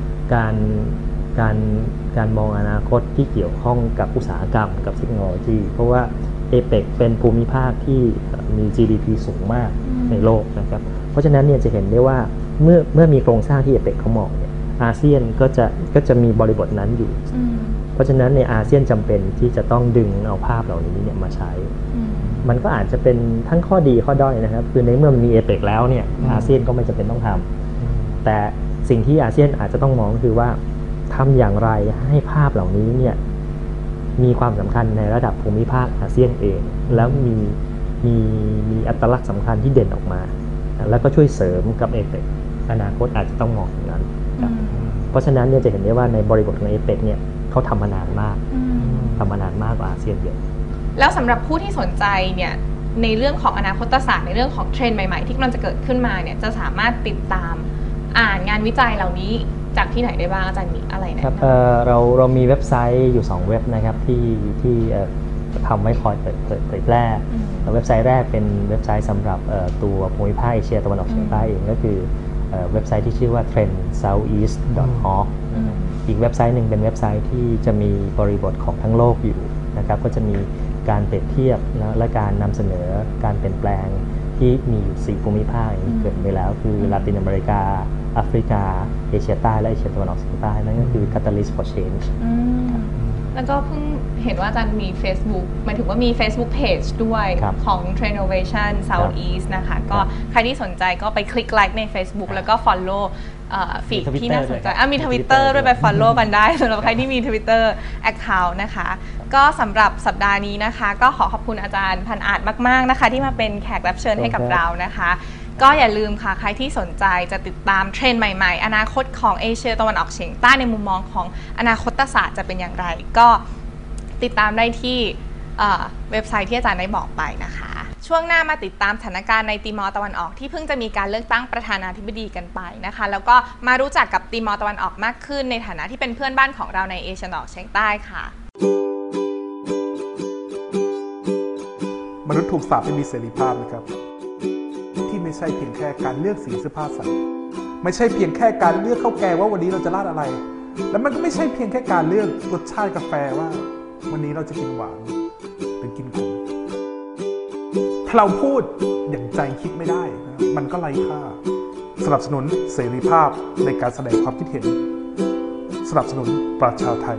การมองอนาคตที่เกี่ยวข้องกับอุตสาหกรรมกับเทคโนโลยีเพราะว่าเอเปกเป็นภูมิภาคที่มี GDP สูงมากในโลกนะครับเพราะฉะนั้นเนี่ยจะเห็นได้ว่าเมื่อมีโครงสร้างที่เอเปกเขามองเนี่ยอาเซียนก็จะมีบริบทนั้นอยู่เพราะฉะนั้นในอาเซียนจำเป็นที่จะต้องดึงเอาภาพเหล่านี้เนี่ยมาใช้มันก็อาจจะเป็นทั้งข้อดีข้อด้อยนะครับคือในเมื่อมันมีเอเปกแล้วเนี่ยอาเซียนก็ไม่จำเป็นต้องทำแต่สิ่งที่อาเซียนอาจจะต้องมองคือว่าทำอย่างไรให้ภาพเหล่านี้เนี่ยมีความสำคัญในระดับภูมิภาคอาเซียนเองแล้วมีมีอัตลักษณ์สำคัญที่เด่นออกมาแล้วก็ช่วยเสริมกับเอเปกอนาคตอาจจะต้องมองอย่างนั้นครับเพราะฉะนั้นเนี่ยจะเห็นได้ว่าในบริบทของเอเปกเนี่ยเขาทำมานานมากกว่าอาเซียนเยอะแล้วสำหรับผู้ที่สนใจเนี่ยในเรื่องของอนาคตศาสตร์ในเรื่องของเทรนด์ใหม่ๆที่กำลังจะเกิดขึ้นมาเนี่ยจะสามารถติดตามอ่านงานวิจัยเหล่านี้จากที่ไหนได้บ้างอาจารย์มีอะไรนะครับเรามีเว็บไซต์อยู่2เว็บนะครับที่ทำไว้คอยเผยแพร่เว็บไซต์แรกเป็นเว็บไซต์สำหรับตัวภูมิภาคเอเชียตะวันออกเฉียงใต้เองก็คือเว็บไซต์ที่ชื่อว่า trendsoutheast.org อีกเว็บไซต์หนึ่งเป็นเว็บไซต์ที่จะมีบริบทของทั้งโลกอยู่นะครับก็จะมีการเปรียบเทียบและการนำเสนอการเปลี่ยนแปลงที่มีอยู่4ภูมิภาคอย่างที่เกิดไปแล้วคือลาตินอเมริกาแอฟริกาเอเชียใต้และเอเชียตะวันออกเฉียงใต้นั่นก็คือ Catalyst for Change แล้วก็เพิ่งเห็นว่าอาจารย์มี Facebook หมายถึงว่ามี Facebook Page ด้วยของ Trendovation Southeast นะคะก็ใครที่สนใจก็ไปคลิกไลค์ใน Facebook แล้วก็ Follow ฟีดที่น่าสนใจมี Twitter ด้วยไป Follow กันได้สำหรับใครที่มี Twitter Account นะคะก็สำหรับสัปดาห์นี้นะคะก็ขอบคุณอาจารย์พันอาจมากๆนะคะที่มาเป็นแขกรับเชิญให้กับเรานะคะก็อย่าลืมค่ะใครที่สนใจจะติดตามเทรนด์ใหม่ๆอนาคตของเอเชียตะวันออกเฉียงใต้ในมุมมองของอนาคตศาสตร์จะเป็นอย่างไรก็ติดตามได้ที่เว็บไซต์ที่อาจารย์ได้บอกไปนะคะช่วงหน้ามาติดตามสถานการณ์ในติมอร์ตะวันออกที่เพิ่งจะมีการเลือกตั้งประธานาธิบดีกันไปนะคะแล้วก็มารู้จักกับติมอร์ตะวันออกมากขึ้นในฐานะที่เป็นเพื่อนบ้านของเราในเอเชียตะวันออกเฉียงใต้ค่ะมนุษย์ถูกสาปให้มีเสรีภาพนะครับที่ไม่ใช่เพียงแค่การเลือกสีเสื้อผ้าใส่ไม่ใช่เพียงแค่การเลือกข้าวแกงว่าวันนี้เราจะราดอะไร และมันก็ไม่ใช่เพียงแค่การเลือกรสชาติกาแฟว่าวันนี้เราจะกินหวานหรือกินขมถ้าเราพูดอย่างใจคิดไม่ได้นะมันก็ไร้ค่าสนับสนุนเสรีภาพในการแสดงความคิดเห็นสนับสนุนประชาไทย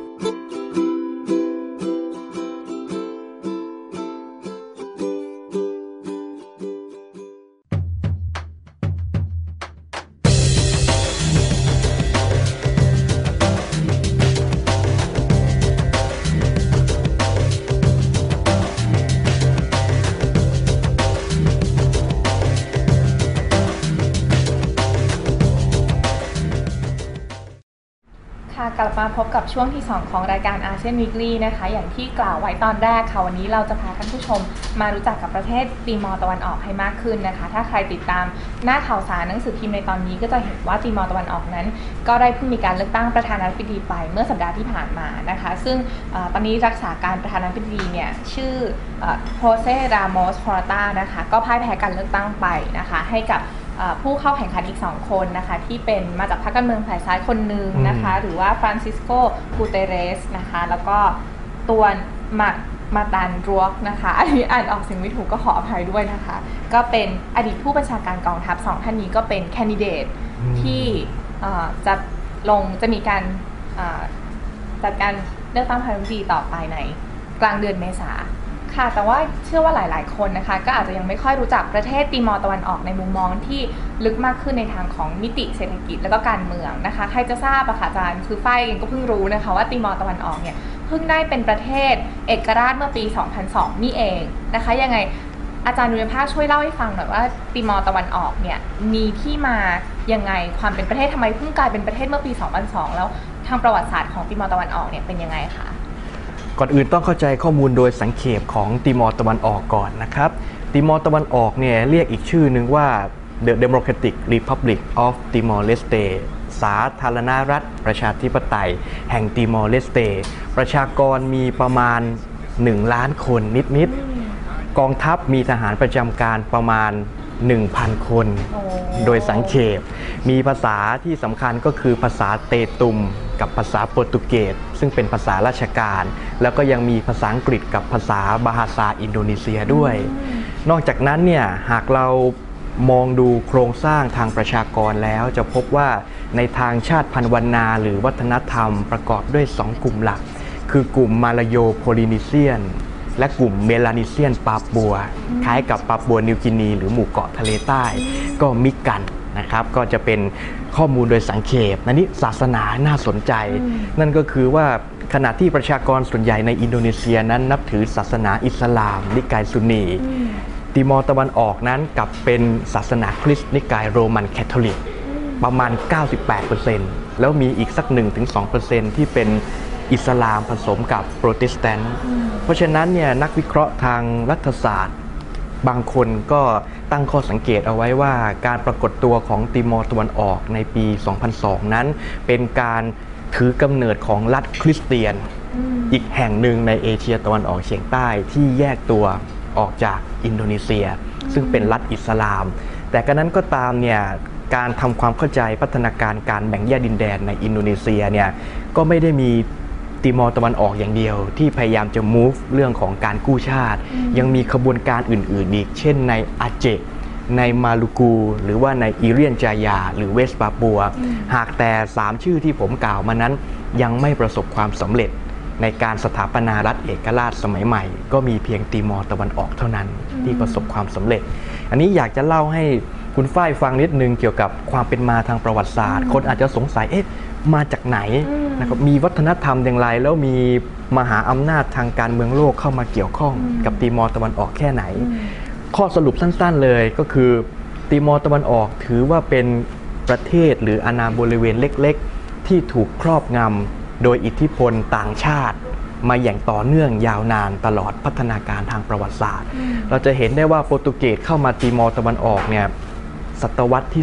กลับมาพบกับช่วงที่2ของรายการอาเซียนวีคลี่นะคะอย่างที่กล่าวไว้ตอนแรกค่ะวันนี้เราจะพาท่านผู้ชมมารู้จักกับประเทศติมอร์ตะวันออกให้มากขึ้นนะคะถ้าใครติดตามหน้าข่าวสารหนังสือพิมพ์ในตอนนี้ก็จะเห็นว่าติมอร์ตะวันออกนั้นก็ได้เพิ่งมีการเลือกตั้งประธานาธิบดีไปเมื่อสัปดาห์ที่ผ่านมานะคะซึ่งตอนนี้รักษาการประธานาธิบดีเนี่ยชื่อโฮเซ รามอส ฮอร์ตานะคะก็พ่ายแพ้การเลือกตั้งไปนะคะให้กับผู้เข้าแข่งขันอีก2คนนะคะที่เป็นมาจากพรรคการเมืองฝ่ายซ้ายคนหนึ่งนะคะหรือว่าฟรานซิสโก กูเตเรสนะคะแล้วก็ตัวมาตันรัวกนะคะอันนี้อ่านออกเสียงไม่ถูกก็ขออภัยด้วยนะคะก็เป็นอดีตผู้บัญชาการกองทัพ2ท่านนี้ก็เป็นแคนดิเดตที่จะมีการจัดการเลือกตั้งประธานาธิบดีต่อไปในกลางเดือนเมษาค่ะแต่ว่าเชื่อว่าหลายๆคนนะคะก็อาจจะยังไม่ค่อยรู้จักประเทศติมอร์ตะวันออกในมุมมองที่ลึกมากขึ้นในทางของมิติเศรษฐกิจและก็การเมืองนะคะใครจะทราบอะค่ะอาจารย์คือฝ้ายเองก็เพิ่งรู้นะคะว่าติมอร์ตะวันออกเนี่ยเพิ่งได้เป็นประเทศเอกราชเมื่อปี 2002 นี่เองนะคะยังไงอาจารย์นุยภาคช่วยเล่าให้ฟังหน่อยว่าติมอร์ตะวันออกเนี่ยมีที่มายังไงความเป็นประเทศทำไมเพิ่งกลายเป็นประเทศเมื่อปี 2002 แล้วทางประวัติศาสตร์ของติมอร์ตะวันออกเนี่ยเป็นยังไงคะก่อนอื่นต้องเข้าใจข้อมูลโดยสังเขปของติมอร์ตะวันออกก่อนนะครับติมอร์ตะวันออกเนี่ยเรียกอีกชื่อหนึ่งว่า The Democratic Republic of Timor-Leste สาธารณรัฐประชาธิปไตยแห่งติมอร์เลสเตประชากรมีประมาณ1 ล้านคนนิดๆกองทัพมีทหารประจำการประมาณ 1,000 คนโดยสังเขปมีภาษาที่สำคัญก็คือภาษาเตตุมกับภาษาโปรตุเกสซึ่งเป็นภาษาราชการแล้วก็ยังมีภาษาอังกฤษกับภาษาบาฮาซาอินโดนีเซียด้วยนอกจากนั้นเนี่ยหากเรามองดูโครงสร้างทางประชากรแล้วจะพบว่าในทางชาติพันธุ์วรรณาหรือวัฒนธรรมประกอบด้วย2 กลุ่มหลักคือกลุ่มมาลาโยโพลินีเซียนและกลุ่มเมลานีเซียนปาปัวคล้ายกับปาปัวนิวกินีหรือหมู่เกาะทะเลใต้ก็มิกกันนะครับก็จะเป็นข้อมูลโดยสังเขปนี้ศาสนาน่าสนใจนั่นก็คือว่าขณะที่ประชากรส่วนใหญ่ในอินโดนีเซียนั้นนับถือศาสนาอิสลามนิกายซุนนีติมอร์ตะวันออกนั้นกลับเป็นศาสนาคริสต์นิกายโรมันแคทอลิกประมาณ 98% แล้วมีอีกสัก 1-2% ที่เป็นอิสลามผสมกับโปรเตสแตนต์เพราะฉะนั้นเนี่ยนักวิเคราะห์ทางรัฐศาสตร์บางคนก็ตั้งข้อสังเกตเอาไว้ว่าการปรากฏตัวของติมอร์ตะวันออกในปี 2002 นั้นเป็นการถือกำเนิดของรัฐคริสเตียนอีกแห่งหนึ่งในเอเชียตะวันออกเฉียงใต้ที่แยกตัวออกจากอินโดนีเซียซึ่งเป็นรัฐอิสลามแต่กระนั้นก็ตามเนี่ยการทำความเข้าใจพัฒนาการการแบ่งแยกดินแดนในอินโดนีเซียเนี่ยก็ไม่ได้มีติมอร์ตะวันออกอย่างเดียวที่พยายามจะ move เรื่องของการกู้ชาติยังมีขบวนการอื่นๆอีกเช่นในอาเจในมาลูกูหรือว่าในอิเรียนจายาหรือเวสปาปัวหากแต่3ชื่อที่ผมกล่าวมานั้นยังไม่ประสบความสำเร็จในการสถาปนารัฐเอกราชสมัยใหม่ก็มีเพียงติมอร์ตะวันออกเท่านั้นที่ประสบความสำเร็จอันนี้อยากจะเล่าให้คุณฝ้ายฟังนิดนึงเกี่ยวกับความเป็นมาทางประวัติศาสตร์คนอาจจะสงสัยมาจากไหนนะครับมีวัฒนธรรมอย่างไรแล้วมีมหาอำนาจทางการเมืองโลกเข้ามาเกี่ยวข้องกับติมอร์ตะวันออกแค่ไหนข้อสรุปสั้นๆเลยก็คือติมอร์ตะวันออกถือว่าเป็นประเทศหรืออาณาบริเวณเล็กๆที่ถูกครอบงำโดยอิทธิพลต่างชาติมาอย่างต่อเนื่องยาวนานตลอดพัฒนาการทางประวัติศาสตร์เราจะเห็นได้ว่าโปรตุเกสเข้ามาติมอร์ตะวันออกเนี่ยศตวรรษที่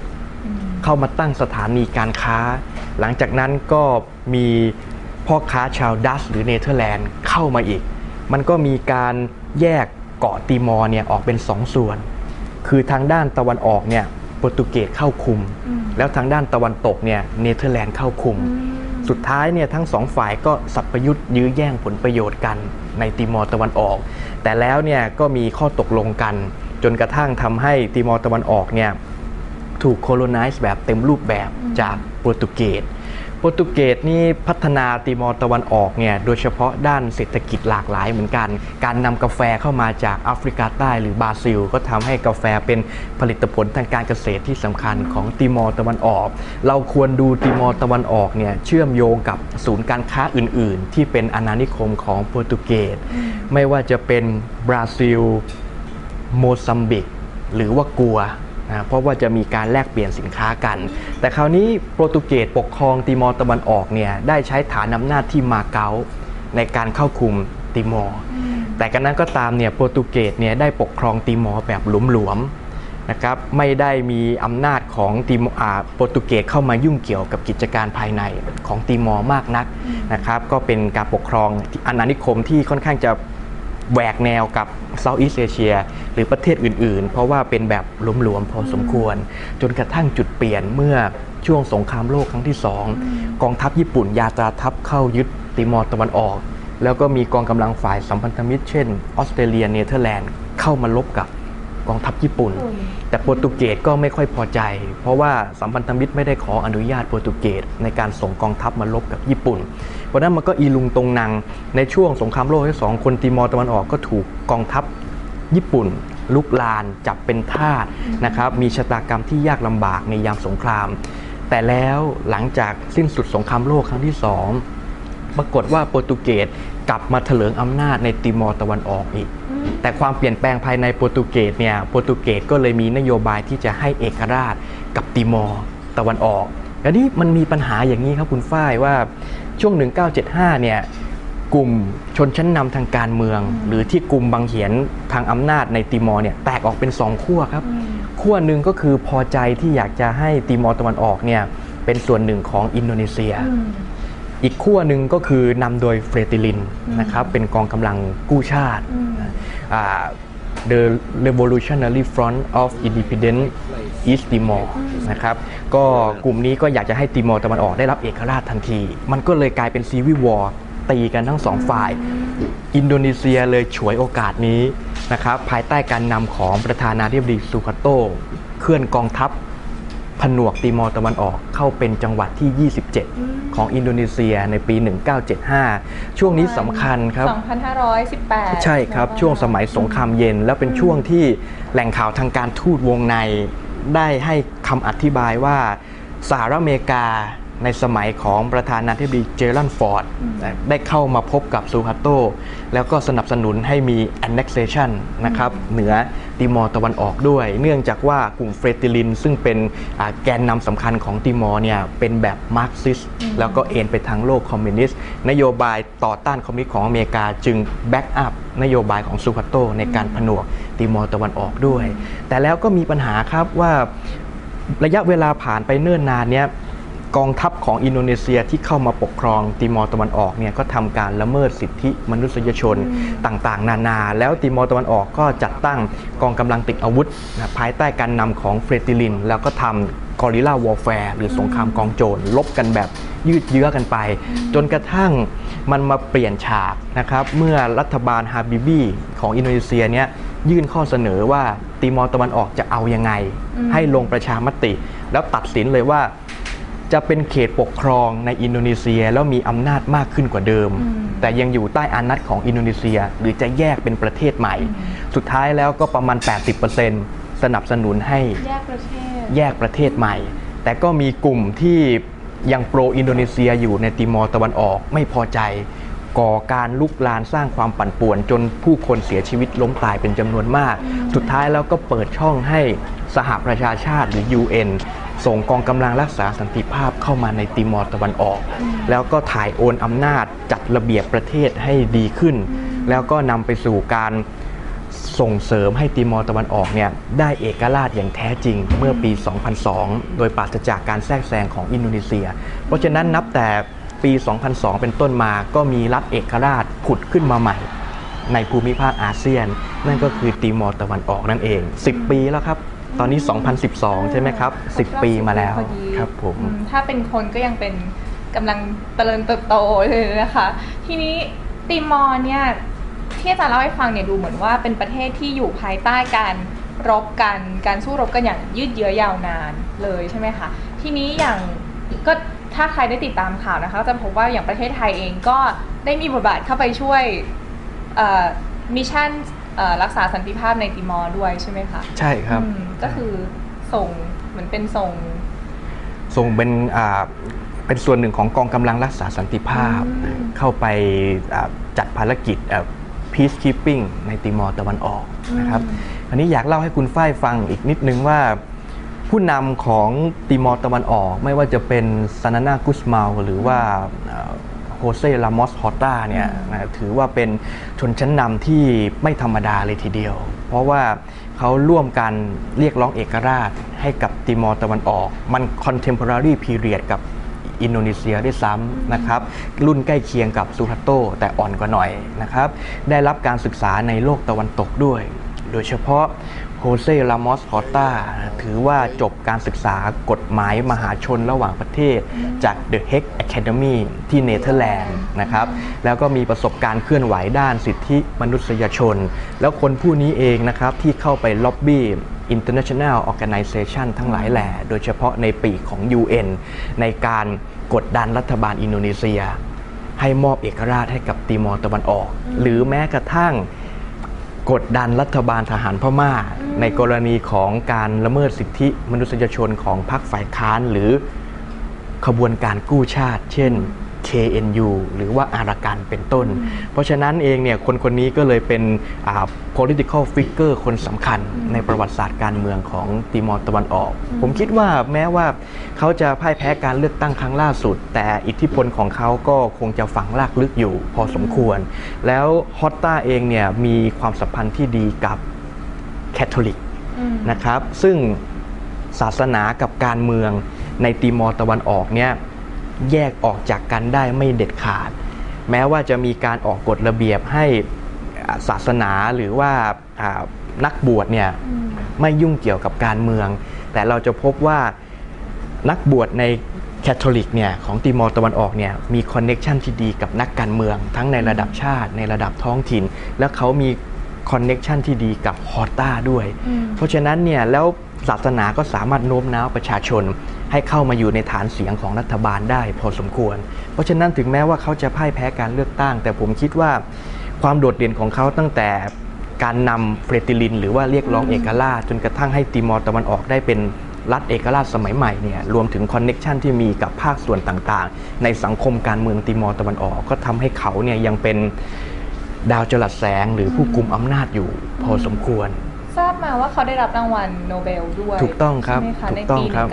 16เข้ามาตั้งสถานีการค้าหลังจากนั้นก็มีพ่อค้าชาวดัชหรือเนเธอร์แลนด์เข้ามาอีกมันก็มีการแยกเกาะติมอร์เนี่ยออกเป็น2ส่วนคือทางด้านตะวันออกเนี่ยโปรตุเกสเข้าคุมแล้วทางด้านตะวันตกเนี่ยเนเธอร์แลนด์เข้าคุมสุดท้ายเนี่ยทั้ง2ฝ่ายก็สัพยุทธ์ยื้อแย่งผลประโยชน์กันในติมอร์ตะวันออกแต่แล้วเนี่ยก็มีข้อตกลงกันจนกระทั่งทำให้ติมอร์ตะวันออกเนี่ยถูกโคโลไนซ์แบบเต็มรูปแบบจากโปรตุเกสนี่พัฒนาติมอร์ตะวันออกเนี่ยโดยเฉพาะด้านเศรษฐกิจหลากหลายเหมือนกันการนำกาแฟเข้ามาจากแอฟริกาใต้หรือบราซิลก็ทำให้กาแฟเป็นผลิตผลทางการเกษตรที่สำคัญของติมอร์ตะวันออกเราควรดูติมอร์ตะวันออกเนี่ยเชื่อมโยงกับศูนย์การค้าอื่นๆที่เป็นอาณานิคมของโปรตุเกสไม่ว่าจะเป็นบราซิลโมซัมบิกหรือว่ากัวเพราะว่าจะมีการแลกเปลี่ยนสินค้ากันแต่คราวนี้โปรตุเกสปกครองติมอร์ตะวันออกเนี่ยได้ใช้ฐานอำนาจที่มาเก๊าในการเข้าคุมติมอร์แต่กันนั้นก็ตามเนี่ยโปรตุเกสเนี่ยได้ปกครองติมอร์แบบหลวมๆนะครับไม่ได้มีอำนาจของโปรตุเกสเข้ามายุ่งเกี่ยวกับกิจการภายในของติมอร์มากนักนะครับก็เป็นการปกครองอาณานิคมที่ค่อนข้างจะแหวกแนวกับเซาท์อีสต์เอเชียหรือประเทศอื่นๆเพราะว่าเป็นแบบหลวมๆพอสมควรจนกระทั่งจุดเปลี่ยนเมื่อช่วงสงครามโลกครั้งที่2กองทัพญี่ปุ่นยาตราทัพเข้ายึดติมอร์ตะวันออกแล้วก็มีกองกำลังฝ่ายสัมพันธมิตรเช่นออสเตรเลียเนเธอร์แลนด์เข้ามาลบกับกองทัพญี่ปุ่นแต่โปรตุเกสก็ไม่ค่อยพอใจเพราะว่าสัมพันธมิตรไม่ได้ขออนุญาตโปรตุเกสในการส่งกองทัพมาลบกับญี่ปุ่นเพราะนั้นมันก็อีลุงตรงนังในช่วงสงครามโลกที่2คนติมอร์ตะวันออกก็ถูกกองทัพญี่ปุ่นลุกลานจับเป็นทาสนะครับมีชะตากรรมที่ยากลำบากในยามสงครามแต่แล้วหลังจากสิ้นสุดสงครามโลกครั้งที่2ปรากฏว่าโปรตุเกสกลับมาเถลิงอำนาจในติมอร์ตะวันออกอีกแต่ความเปลี่ยนแปลงภายในโปรตุเกสเนี่ยโปรตุเกสก็เลยมีนโยบายที่จะให้เอกราชกับติมอร์ตะวันออกและนี่มันมีปัญหาอย่างนี้ครับคุณฝ้ายว่าช่วง1975เนี่ยกลุ่มชนชั้นนำทางการเมืองหรือที่กลุ่มบังเหียนทางอำนาจในติมอร์เนี่ยแตกออกเป็น2ขั้วครับขั้วหนึ่งก็คือพอใจที่อยากจะให้ติมอร์ตะวันออกเนี่ยเป็นส่วนหนึ่งของอินโดนีเซียอีกขั้วหนึ่งก็คือนำโดยเฟรติลินนะครับเป็นกองกำลังกู้ชาติThe Revolutionary Front of Independence East Timor นะครับก็กลุ่มนี้ก็อยากจะให้ติมอร์ตะวันออกได้รับเอกราชทันทีมันก็เลยกลายเป็นซีวิลวอร์ตีกันทั้ง2ฝ่ายอินโดนีเซียเลยฉวยโอกาสนี้นะครับภายใต้การนำของประธานาธิบดีซูคาโตเคลื่อนกองทัพผนวกติมอร์ตะวันออกเข้าเป็นจังหวัดที่27ของอินโดนีเซียในปี1975ช่วงนี้สำคัญครับ2518ใช่ครับช่วงสมัยสงครามเย็นแล้วเป็นช่วงที่แหล่งข่าวทางการทูตวงในได้ให้คำอธิบายว่าสหรัฐอเมริกาในสมัยของประธานาธิบดีเจอรัลด์ฟอร์ดได้เข้ามาพบกับซูฮาโตแล้วก็สนับสนุนให้มี annexation นะครับเหนือติมอร์ตะวันออกด้วยเนื่องจากว่ากลุ่มเฟรติลินซึ่งเป็นแกนนำสำคัญของติมอร์เนี่ยเป็นแบบมาร์กซิสแล้วก็เอ็นไปทางโลกคอมมิวนิสต์นโยบายต่อต้านคอมมิวนิสต์ของอเมริกาจึงแบ็กอัพนโยบายของซูฮาโตในการผนวกติมอร์ตะวันออกด้วยแต่แล้วก็มีปัญหาครับว่าระยะเวลาผ่านไปเนิ่นนานเนี้ยกองทัพของอินโดนีเซียที่เข้ามาปกครองติมอร์ตะวันออกเนี่ยก็ทำการละเมิดสิทธิมนุษยชนต่างๆนานาแล้วติมอร์ตะวันออกก็จัดตั้งกองกำลังติดอาวุธภายใต้การนำของเฟรติลินแล้วก็ทำกอริลลาวอร์แฟร์หรือสงครามกองโจรลบกันแบบยืดเยื้อกันไปจนกระทั่งมันมาเปลี่ยนฉากนะครับเมื่อรัฐบาลฮาบิบีของอินโดนีเซียเนี่ยยื่นข้อเสนอว่าติมอร์ตะวันออกจะเอายังไงให้ลงประชามติแล้วตัดสินเลยว่าจะเป็นเขตปกครองในอินโดนีเซียแล้วมีอำนาจมากขึ้นกว่าเดิมแต่ยังอยู่ใต้อานัตของอินโดนีเซียหรือจะแยกเป็นประเทศใหม่สุดท้ายแล้วก็ประมาณ 80% สนับสนุนให้แยกประเทศใหม่แต่ก็มีกลุ่มที่ยังโปรอินโดนีเซียอยู่ในติมอร์ตะวันออกไม่พอใจก่อการลุกลามสร้างความปั่นป่วนจนผู้คนเสียชีวิตล้มตายเป็นจำนวนมากสุดท้ายแล้วก็เปิดช่องให้สหประชาชาติหรือ UN ส่งกองกำลังรักษาสันติภาพเข้ามาในติมอร์ตะวันออกแล้วก็ถ่ายโอนอำนาจจัดระเบียบประเทศให้ดีขึ้นแล้วก็นำไปสู่การส่งเสริมให้ติมอร์ตะวันออกเนี่ยได้เอกราชอย่างแท้จริงเมื่อปี 2002 โดยปราศจากการแทรกแซงของอินโดนีเซียเพราะฉะนั้นนับแต่ปี 2002 เป็นต้นมาก็มีรัฐเอกราชผุดขึ้นมาใหม่ในภูมิภาคอาเซียนนั่นก็คือติมอร์ตะวันออกนั่นเอง10 ปีแล้วครับตอนนี้ 2012 ใช่ไหมครับ10 ปีมาแล้วครับผมถ้าเป็นคนก็ยังเป็นกำลังเจริญเติบโตเลยนะคะทีนี้ติมอร์เนี่ยที่อาจารย์เล่าให้ฟังเนี่ยดูเหมือนว่าเป็นประเทศที่อยู่ภายใต้การรบกันการสู้รบกันอย่างยืดเยื้อยาวนานเลยใช่ไหมคะทีนี้อย่างก็ถ้าใครได้ติดตามข่าวนะคะจะพบว่าอย่างประเทศไทยเองก็ได้มีบทบาทเข้าไปช่วยมิชชั่นรักษาสันติภาพในติมอร์ด้วยใช่ไหมคะใช่ครับก็คือส่งเหมือนเป็นส่งเป็นส่วนหนึ่งของกองกำลังรักษาสันติภาพเข้าไปจัดภารกิจpeacekeeping ในติมอร์ตะวันออกนะครับอันนี้อยากเล่าให้คุณฝ้ายฟังอีกนิดนึงว่าผู้นำของติมอร์ตะวันออกไม่ว่าจะเป็นซานานากุสมาลหรือว่าโฮเซลามอสฮอตตาเนี่ยถือว่าเป็นชนชั้นนำที่ไม่ธรรมดาเลยทีเดียวเพราะว่าเขาร่วมกันเรียกร้องเอกราชให้กับติมอร์ตะวันออกมัน contemporary period กับอินโดนีเซียด้วยซ้ำนะครับรุ่นใกล้เคียงกับซูฮาโตแต่อ่อนกว่าหน่อยนะครับได้รับการศึกษาในโลกตะวันตกด้วยโดยเฉพาะโฮเซลามอสฮอตตาถือว่าจบการศึกษากฎหมายมหาชนระหว่างประเทศจาก The Hague Academy ที่เนเธอร์แลนด์นะครับแล้วก็มีประสบการณ์เคลื่อนไหวด้านสิทธิมนุษยชนแล้วคนผู้นี้เองนะครับที่เข้าไปล็อบบี้International Organization ทั้งหลายแหล่โดยเฉพาะในปีกของ UN ในการกดดันรัฐบาลอินโดนีเซียให้มอบเอกราชให้กับติมอร์ตะวันออกหรือแม้กระทั่งกดดันรัฐบาลทหารพม่าในกรณีของการละเมิดสิทธิมนุษยชนของพรรคฝ่ายค้านหรือขบวนการกู้ชาติเช่น KNU หรือว่าอารากันเป็นต้นเพราะฉะนั้นเองเนี่ยคนนี้ก็เลยเป็นpolitical figure คนสำคัญในประวัติศาสตร์การเมืองของติมอร์ตะวันออกผมคิดว่าแม้ว่าเขาจะพ่ายแพ้การเลือกตั้งครั้งล่าสุดแต่อิทธิพลของเขาก็คงจะฝังรากลึกอยู่พอสมควรแล้วฮอตต้าเองเนี่ยมีความสัมพันธ์ที่ดีกับแคทอลิกนะครับซึ่งศาสนากับการเมืองในติมอร์ตะวันออกเนี่ยแยกออกจากกันได้ไม่เด็ดขาดแม้ว่าจะมีการออกกฎระเบียบให้ศาสนาหรือว่านักบวชเนี่ยไม่ยุ่งเกี่ยวกับการเมืองแต่เราจะพบว่านักบวชในแคทอลิกเนี่ยของติมอร์ตะวันออกเนี่ยมีคอนเนคชันที่ดีกับนักการเมืองทั้งในระดับชาติในระดับท้องถิ่นและเขามีคอนเนคชันที่ดีกับฮอตต้าด้วยเพราะฉะนั้นเนี่ยแล้วศาสนาก็สามารถโน้มน้าวประชาชนให้เข้ามาอยู่ในฐานเสียงของรัฐบาลได้พอสมควรเพราะฉะนั้นถึงแม้ว่าเขาจะพ่ายแพ้การเลือกตั้งแต่ผมคิดว่าความโดดเด่นของเขาตั้งแต่การนำเฟรติลินหรือว่าเรียกร้องเอกราชจนกระทั่งให้ติมอร์ตะวันออกได้เป็นรัฐเอกราชสมัยใหม่เนี่ยรวมถึงคอนเน็กชันที่มีกับภาคส่วนต่างๆในสังคมการเมืองติมอร์ตะวันออกก็ทำให้เขาเนี่ยยังเป็นดาวจรัสแสงหรือผู้กุมอำนาจอยู่พอสมควรทราบมาว่าเขาได้รับรางวัลโนเบลด้วยถูกต้องครับถูกต้องครับ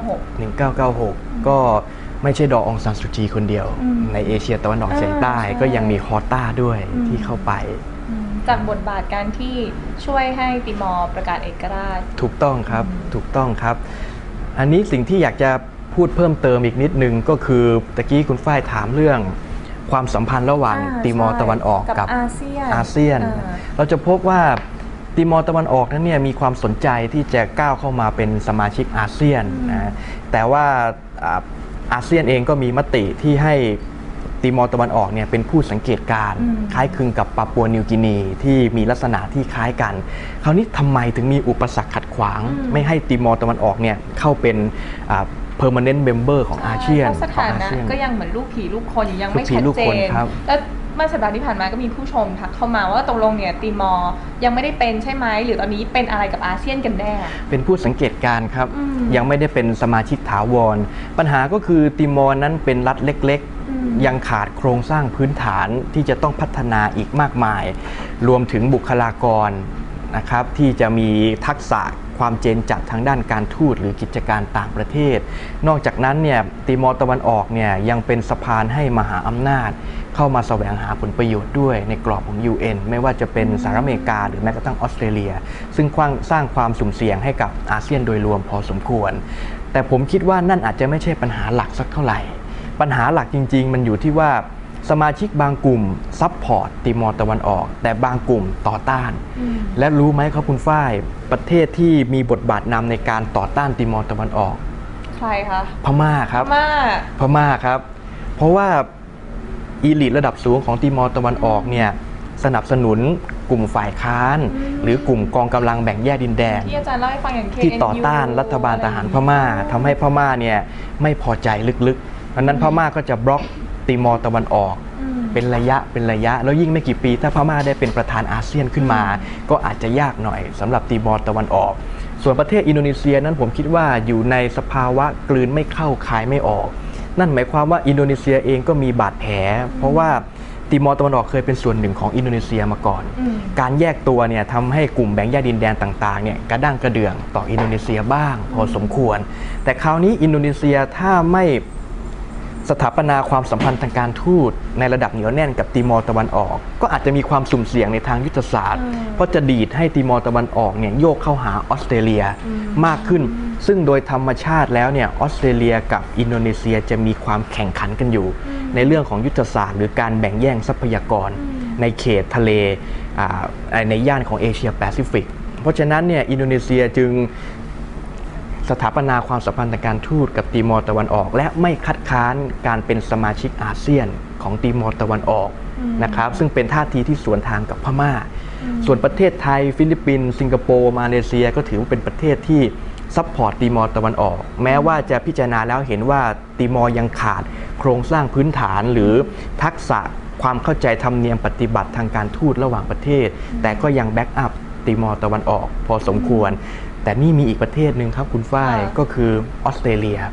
1996ก็ไม่ใช่ดอองซานซูจีคนเดียวในเอเชียตะวันออกเฉียงใต้ก็ยังมีฮอต้าด้วยที่เข้าไปจากบทบาทการที่ช่วยให้ติมอร์ประกาศเอกราชถูกต้องครับถูกต้องครับอันนี้สิ่งที่อยากจะพูดเพิ่มเติมอีกนิดนึงก็คือตะกี้คุณฝ้ายถามเรื่องความสัมพันธ์ระหว่างติมอร์ตะวันออกกับอาเซียนเราจะพบว่าติมอร์ตะวันออกนั้นเนี่ยมีความสนใจที่จะก้าวเข้ามาเป็นสมาชิกอาเซียนนะแต่ว่าอาเซียนเองก็มีมติที่ให้ติมอร์ตะวันออกเนี่ยเป็นผู้สังเกตการคล้ายคลึงกับปาปัวนิวกินีที่มีลักษณะที่คล้ายกันคราวนี้ทำไมถึงมีอุปสรรคขัดขวางไม่ให้ติมอร์ตะวันออกเนี่ยเข้าเป็นpermanent member ของอาเซียนสถานะก็ยังเหมือนลูกผีลูกคนยังไม่ชัดเจนแล้วเมื่อสัปดาห์ที่ผ่านมาก็มีผู้ชมทักเข้ามาว่าตกลงเนี่ยติมอร์ยังไม่ได้เป็นใช่ไหมหรือตอนนี้เป็นอะไรกับอาเซียนกันแน่เป็นผู้สังเกตการณ์ครับยังไม่ได้เป็นสมาชิกถาวรปัญหาก็คือติมอร์นั้นเป็นรัฐเล็กๆยังขาดโครงสร้างพื้นฐานที่จะต้องพัฒนาอีกมากมายรวมถึงบุคลากรนะครับที่จะมีทักษะความเจนจัดทางด้านการทูตหรือกิจการต่างประเทศนอกจากนั้นเนี่ยติมอร์ตะวันออกเนี่ยยังเป็นสะพานให้มหาอำนาจเข้ามาแสวงหาผลประโยชน์ด้วยในกรอบของ UN ไม่ว่าจะเป็นสหรัฐอเมริกาหรือแม้กระทั่งออสเตรเลียซึ่งสร้างความสุ่มเสี่ยงให้กับอาเซียนโดยรวมพอสมควรแต่ผมคิดว่านั่นอาจจะไม่ใช่ปัญหาหลักสักเท่าไหร่ปัญหาหลักจริงๆมันอยู่ที่ว่าสมาชิกบางกลุ่มซัพพอร์ตติมอร์ตะวันออกแต่บางกลุ่มต่อต้านและรู้ไหมครับคุณฝ้ายประเทศที่มีบทบาทนำในการต่อต้านติมอร์ตะวันออกใครคะพม่าครับพม่าครับเพราะว่าอีลิทระดับสูงของติมอร์ตะวันออกเนี่ยสนับสนุนกลุ่มฝ่ายค้านหรือกลุ่มกองกำลังแบ่งแยกดินแดนที่อาจารย์เล่าให้ฟังอย่างที่ต่อต้านรัฐบาลทหารพม่าทำให้พม่าเนี่ยไม่พอใจลึกๆเพราะนั้นพม่าก็จะบล็อกติมอร์ตะวันออกเป็นระยะแล้วยิ่งไม่กี่ปีถ้าพม่าได้เป็นประธานอาเซียนขึ้นมาก็อาจจะยากหน่อยสำหรับติมอร์ตะวันออกส่วนประเทศอินโดนีเซียนั้นผมคิดว่าอยู่ในสภาวะกลืนไม่เข้าคายไม่ออกนั่นหมายความว่าอินโดนีเซียเองก็มีบาดแผลเพราะว่าติมอร์ตะวันออกเคยเป็นส่วนหนึ่งของอินโดนีเซียมาก่อนการแยกตัวเนี่ยทำให้กลุ่มแบ่งแยกดินแดนต่างๆเนี่ยกระด้างกระเดื่องต่ออินโดนีเซียบ้างพอสมควรแต่คราวนี้อินโดนีเซียถ้าไม่สถาปนาความสัมพันธ์ทางการทูตในระดับเหนียวแน่นกับติมอร์ตะวันออกก็อาจจะมีความสุ่มเสี่ยงในทางยุทธศาสตร์เพราะจะดีดให้ติมอร์ตะวันออกเนี่ยโยกเข้าหาออสเตรเลียมากขึ้นซึ่งโดยธรรมชาติแล้วเนี่ยออสเตรเลียกับอินโดนีเซียจะมีความแข่งขันกันอยู่ในเรื่องของยุทธศาสตร์หรือการแบ่งแย่งทรัพยากรในเขตทะเลในย่านของเอเชียแปซิฟิกเพราะฉะนั้นเนี่ยอินโดนีเซียจึงสถาปนาความสัมพันธ์ทางการทูตกับติมอร์ตะวันออกและไม่คัดค้านการเป็นสมาชิกอาเซียนของติมอร์ตะวันออกนะครับซึ่งเป็นท่าทีที่สวนทางกับพม่าส่วนประเทศไทยฟิลิปปินส์สิงคโปร์มาเลเซียก็ถือว่าเป็นประเทศที่ซัพพอร์ตติมอร์ตะวันออกแม้ว่าจะพิจารณาแล้วเห็นว่าติมอร์ยังขาดโครงสร้างพื้นฐานหรือทักษะความเข้าใจธรรมเนียมปฏิบัติทางการทูตระหว่างประเทศแต่ก็ยังแบ็กอัพติมอร์ตะวันออกพอสมควรแต่นี่มีอีกประเทศหนึ่งครับคุณฝ้ายก็คือออสเตรเลีย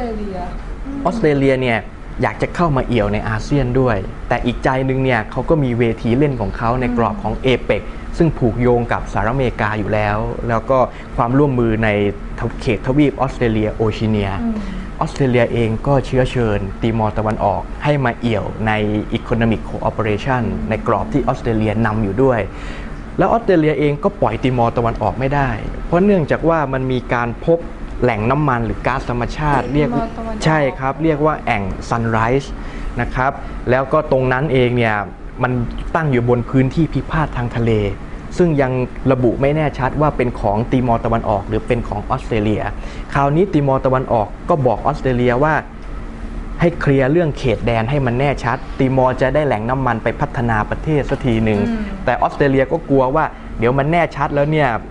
เนี่ยอยากจะเข้ามาเอี่ยวในอาเซียนด้วยแต่อีกใจหนึ่งเนี่ยเขาก็มีเวทีเล่นของเขาในกรอบของเอเปกซึ่งผูกโยงกับสหรัฐอเมริกาอยู่แล้วก็ความร่วมมือในเขตทวีปออสเตรเลียโอเชียเนียออสเตรเลียเองก็เชื้อเชิญติมอร์ตะวันออกให้มาเอี่ยวใน Economic Cooperation ในกรอบที่ออสเตรเลียนำอยู่ด้วยแล้วออสเตรเลียเองก็ปล่อยติมอร์ตะวันออกไม่ได้เพราะเนื่องจากว่ามันมีการพบแหล่งน้ำมันหรือก๊าซธรรมชาติเรียกว่าแอ่ง Sunrise นะครับแล้วก็ตรงนั้นเองเนี่ยมันตั้งอยู่บนพื้นที่พิพาททางทะเลซึ่งยังระบุไม่แน่ชัดว่าเป็นของติมอร์ตะวันออกหรือเป็นของออสเตรเลียคราวนี้ติมอร์ตะวันออกก็บอกออสเตรเลียว่าให้เคลียร์เรื่องเขตแดนให้มันแน่ชัดติมอร์จะได้แหล่งน้ำมันไปพัฒนาประเทศสักทีหนึ่งแต่ออสเตรเลียก็กลัวว่าเดี๋ยวมันแน่ชัดแล้วเนี่ย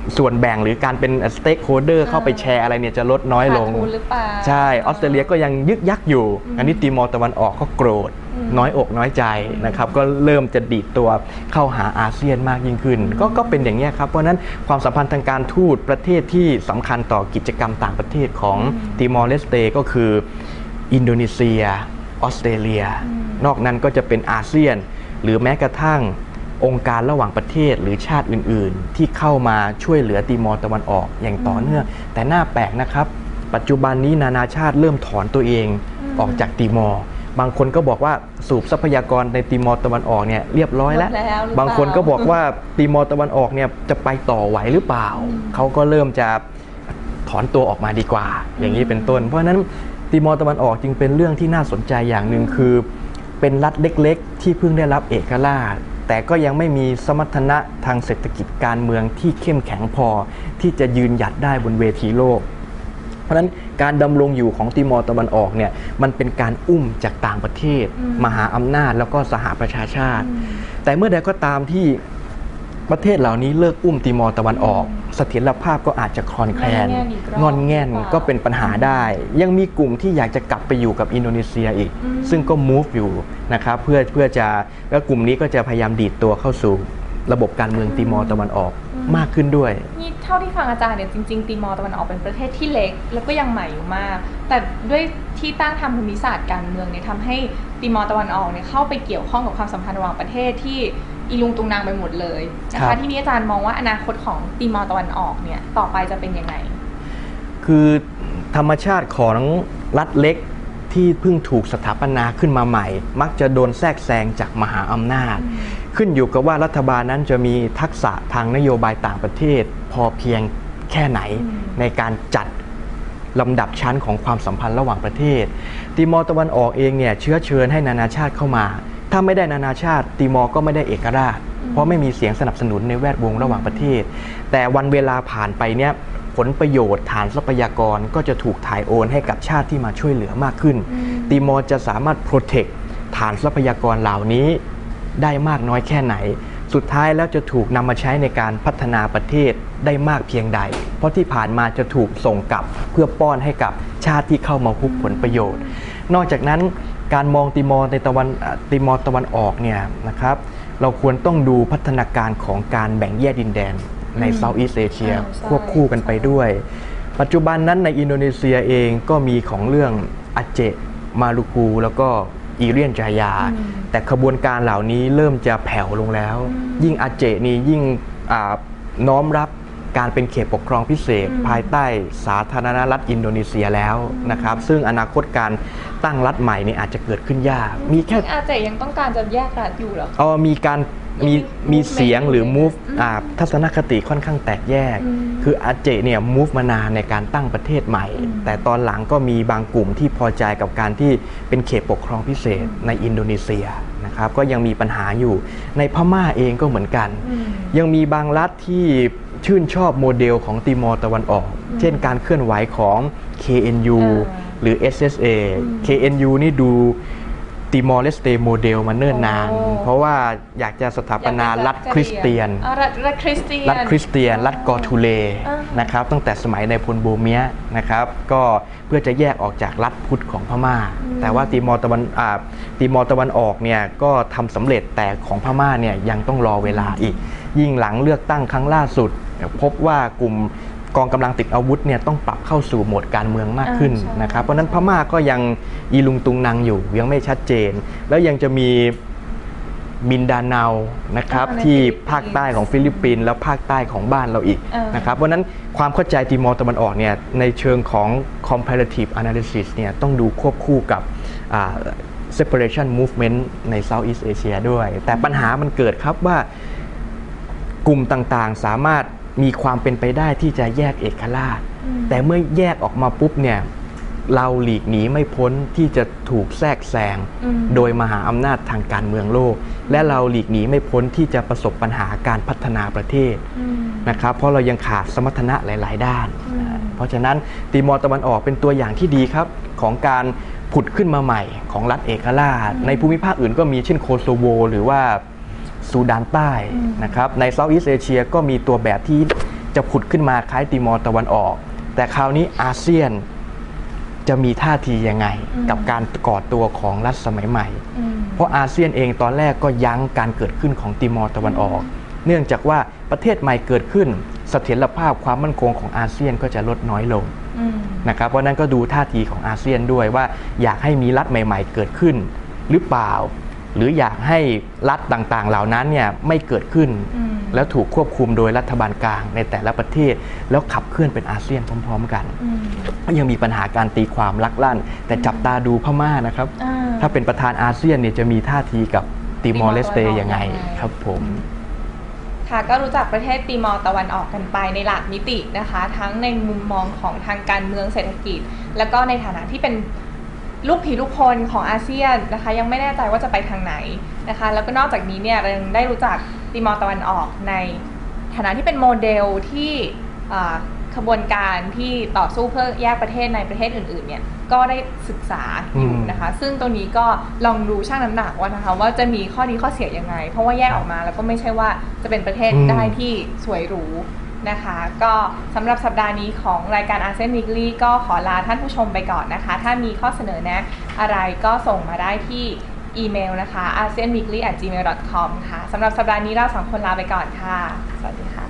ส่วนแบ่งหรือการเป็นสเต็กโฮเดอร์เข้าไปแชร์อะไรเนี่ยจะลดน้อยลงขาดทุนหรือเปล่าใช่ออสเตรเลียก็ยังยึกยักอยู่ อันนี้ติมอร์ตะวันออกก็โกรธน้อยอกน้อยใจนะครับก็เริ่มจะดีดตัวเข้าหาอาเซียนมากยิ่งขึ้นก็เป็นอย่างนี้ครับเพราะนั้นความสัมพันธ์ทางการทูตประเทศที่สำคัญต่อกิจกรรมต่างประเทศของติมอร์เลสเตก็คืออินโดนีเซียออสเตรเลียนอกนั้นก็จะเป็นอาเซียนหรือแม้กระทั่งองค์การระหว่างประเทศหรือชาติอื่นๆที่เข้ามาช่วยเหลือติมอร์ตะวันออกอย่างต่อเนื่องแต่น่าแปลกนะครับปัจจุบันนี้นานาชาติเริ่มถอนตัวเองออกจากติมอร์บางคนก็บอกว่าสูบทรัพยากรในติมอร์ตะวันออกเนี่ยเรียบร้อยแล้วบางคนก็บอกว่าติมอร์ตะวันออกเนี่ยจะไปต่อไหวหรือเปล่าเขาก็เริ่มจะถอนตัวออกมาดีกว่าอย่างนี้เป็นต้นเพราะฉะนั้นติมอร์ตะวันออกจึงเป็นเรื่องที่น่าสนใจอย่างหนึ่งคือเป็นรัฐเล็กๆที่เพิ่งได้รับเอกราชแต่ก็ยังไม่มีสมรรถนะทางเศรษฐกิจการเมืองที่เข้มแข็งพอที่จะยืนหยัดได้บนเวทีโลกเพราะฉะนั้นการดำรงอยู่ของติมอร์ตะวันออกเนี่ยมันเป็นการอุ้มจากต่างประเทศมหาอำนาจแล้วก็สหประชาชาติแต่เมื่อใดก็ตามที่ประเทศเหล่านี้เลิกอุ้มติมอร์ตะวันออกเสถียรภาพก็อาจจะคลอนแคลนงอนแง่นก็เป็นปัญหาได้ยังมีกลุ่มที่อยากจะกลับไปอยู่กับอินโดนีเซียอีกซึ่งก็ move อยู่นะครับเพื่อจะแล้วกลุ่มนี้ก็จะพยายามดีดตัวเข้าสู่ระบบการเมืองติมอร์ตะวันออกมากขึ้นด้วยนี่เท่าที่ฟังอาจารย์เนี่ยจริงๆติมอร์ตะวันออกเป็นประเทศที่เล็กแล้วก็ยังใหม่อยู่มากแต่ด้วยที่ตั้งทางภูมิศาสตร์การเมืองเนี่ยทำให้ติมอร์ตะวันออกเนี่ยเข้าไปเกี่ยวข้องกับความสัมพันธ์ระหว่างประเทศที่อีลุงตุงนางไปหมดเลยนะคะที่นี้อาจารย์มองว่าอนาคตของติมอร์ตะวันออกเนี่ยต่อไปจะเป็นยังไงคือธรรมชาติของรัฐเล็กที่เพิ่งถูกสถาปนาขึ้นมาใหม่มักจะโดนแทรกแซงจากมหาอำนาจขึ้นอยู่กับว่ารัฐบาลนั้นจะมีทักษะทางนโยบายต่างประเทศพอเพียงแค่ไหนในการจัดลำดับชั้นของความสัมพันธ์ระหว่างประเทศติมอร์ตะวันออกเองเนี่ยเชื้อเชิญให้นานาชาติเข้ามาถ้าไม่ได้นานาชาติติมอร์ก็ไม่ได้เอกราชเพราะไม่มีเสียงสนับสนุนในแวดวงระหว่างประเทศแต่วันเวลาผ่านไปเนี่ยผลประโยชน์ฐานทรัพยากรก็จะถูกถ่ายโอนให้กับชาติที่มาช่วยเหลือมากขึ้นติมอร์จะสามารถโปรเทคฐานทรัพยากรเหล่านี้ได้มากน้อยแค่ไหนสุดท้ายแล้วจะถูกนำมาใช้ในการพัฒนาประเทศได้มากเพียงใดเพราะที่ผ่านมาจะถูกส่งกลับเพื่อป้อนให้กับชาติที่เข้ามาฮุบผลประโยชน์นอกจากนั้นการมองติมอร์ตะวันออกเนี่ยนะครับเราควรต้องดูพัฒนาการของการแบ่งแยกดินแดนในเซาท์อีสต์เอเชียควบคู่กันไปด้วยปัจจุบันนั้นในอินโดนีเซียเองก็มีของเรื่องอาเจมาลูกูแล้วก็อีเรียนจายาแต่ขบวนการเหล่านี้เริ่มจะแผ่วลงแล้วยิ่งอาเจนี่ยิ่งน้อมรับการเป็นเขตปกครองพิเศษภายใต้สาธารณรัฐอินโดนีเซียแล้วนะครับซึ่งอนาคตการตั้งรัฐใหม่นี่อาจจะเกิดขึ้นยากมีแค่อาเจยังต้องการจะแยกรัฐอยู่เหรอมีการมีเสียงหรือ move ทัศนคติค่อนข้างแตกแยกคืออาเจเนี่ย move มานานในการตั้งประเทศใหม่แต่ตอนหลังก็มีบางกลุ่มที่พอใจกับการที่เป็นเขตปกครองพิเศษในอินโดนีเซียนะครับก็ยังมีปัญหาอยู่ในพม่าเองก็เหมือนกันยังมีบางรัฐที่ชื่นชอบโมเดลของติมอร์ตะวันออกเช่นการเคลื่อนไหวของ KNU หรือ SSA KNU นี่ดูติมอร์เลสเตโมเดลมาเนิ่นนานเพราะว่าอยากจะสถาปนารัฐคริสเตียนรัฐคริสเตียนรัฐกอทูเลนะครับตั้งแต่สมัยในพลโบเมียนะครับก็เพื่อจะแยกออกจากรัฐพุทธของพม่าแต่ว่าติมอร์ตะวันออกเนี่ยก็ทำสำเร็จแต่ของพม่าเนี่ยยังต้องรอเวลาอีกยิ่งหลังเลือกตั้งครั้งล่าสุดพบว่ากลุ่มกองกำลังติดอาวุธเนี่ยต้องปรับเข้าสู่โหมดการเมืองมากขึ้นนะครับเพราะนั้นพม่าก็ยังอีลุงตุงนางอยู่ยังไม่ชัดเจนแล้วยังจะมีมินดาเนานะครับที่ภาคใต้ของฟิลิปปินส์แล้วภาคใต้ของบ้านเราอีกนะครับเพราะนั้นความเข้าใจติมอร์ตะวันออกเนี่ยในเชิงของ comparative analysis เนี่ยต้องดูควบคู่กับseparation movement ใน Southeast Asia ด้วยแต่ปัญหามันเกิดครับว่ากลุ่มต่างๆสามารถมีความเป็นไปได้ที่จะแยกเอกราชแต่เมื่อแยกออกมาปุ๊บเนี่ยเราหลีกหนีไม่พ้นที่จะถูกแทรกแซงโดยมหาอำนาจทางการเมืองโลกและเราหลีกหนีไม่พ้นที่จะประสบปัญหาการพัฒนาประเทศนะครับเพราะเรายังขาดสมรรถนะหลายๆด้านเพราะฉะนั้นติมอร์ตะวันออกเป็นตัวอย่างที่ดีครับของการผุดขึ้นมาใหม่ของรัฐเอกราชในภูมิภาคอื่นก็มีเช่นโคโซโวหรือว่าซูดานใต้นะครับในเซาท์อีสต์เอเชียก็มีตัวแบบที่จะผุดขึ้นมาคล้ายติมอร์ตะวันออก แต่คราวนี้อาเซียนจะมีท่าทียังไงกับการก่อตัวของรัฐสมัยใหม่เพราะอาเซียนเองตอนแรกก็ยั้งการเกิดขึ้นของติมอร์ตะวันออก เนื่องจากว่าประเทศใหม่เกิดขึ้นเสถียรภาพความมั่นคงของอาเซียนก็จะลดน้อยลงนะครับเพราะนั้นก็ดูท่าทีของอาเซียนด้วยว่าอยากให้มีรัฐใหม่ๆเกิดขึ้นหรือเปล่าหรืออยากให้รัฐต่างๆเหล่านั้นเนี่ยไม่เกิดขึ้นแล้วถูกควบคุมโดยรัฐบาลกลางในแต่ละประเทศแล้วขับเคลื่อนเป็นอาเซียนพร้อมๆกันก็ยังมีปัญหาการตีความลักลั่นแต่จับตาดูพม่านะครับถ้าเป็นประธานอาเซียนเนี่ยจะมีท่าทีกับติมอร์เลสเตยังไงครับผมค่ะก็รู้จักประเทศติมอร์ตะวันออกกันไปในหลากมิตินะคะทั้งในมุมมองของทางการเมืองเศรษฐกิจแล้วก็ในฐานะที่เป็นลูกผีลูกพลของอาเซียนนะคะยังไม่แน่ใจว่าจะไปทางไหนนะคะแล้วก็นอกจากนี้เนี่ยเรายังได้รู้จักติมอร์ตะวันออกในฐานะที่เป็นโมเดลที่ขบวนการที่ต่อสู้เพื่อแยกประเทศในประเทศอื่นๆเนี่ยก็ได้ศึกษาอยู่นะคะซึ่งตรงนี้ก็ลองดูชั่งน้ำหนักว่านะคะว่าจะมีข้อดีข้อเสียยังไงเพราะว่าแยกออกมาแล้วก็ไม่ใช่ว่าจะเป็นประเทศได้ที่สวยหรูนะคะก็สำหรับสัปดาห์นี้ของรายการ ASEAN Weekly ก็ขอลาท่านผู้ชมไปก่อนนะคะถ้ามีข้อเสนอแนะอะไรก็ส่งมาได้ที่อีเมลนะคะ asianweekly@gmail.com ค่ะสำหรับสัปดาห์นี้เราสองคนลาไปก่อนค่ะสวัสดีค่ะ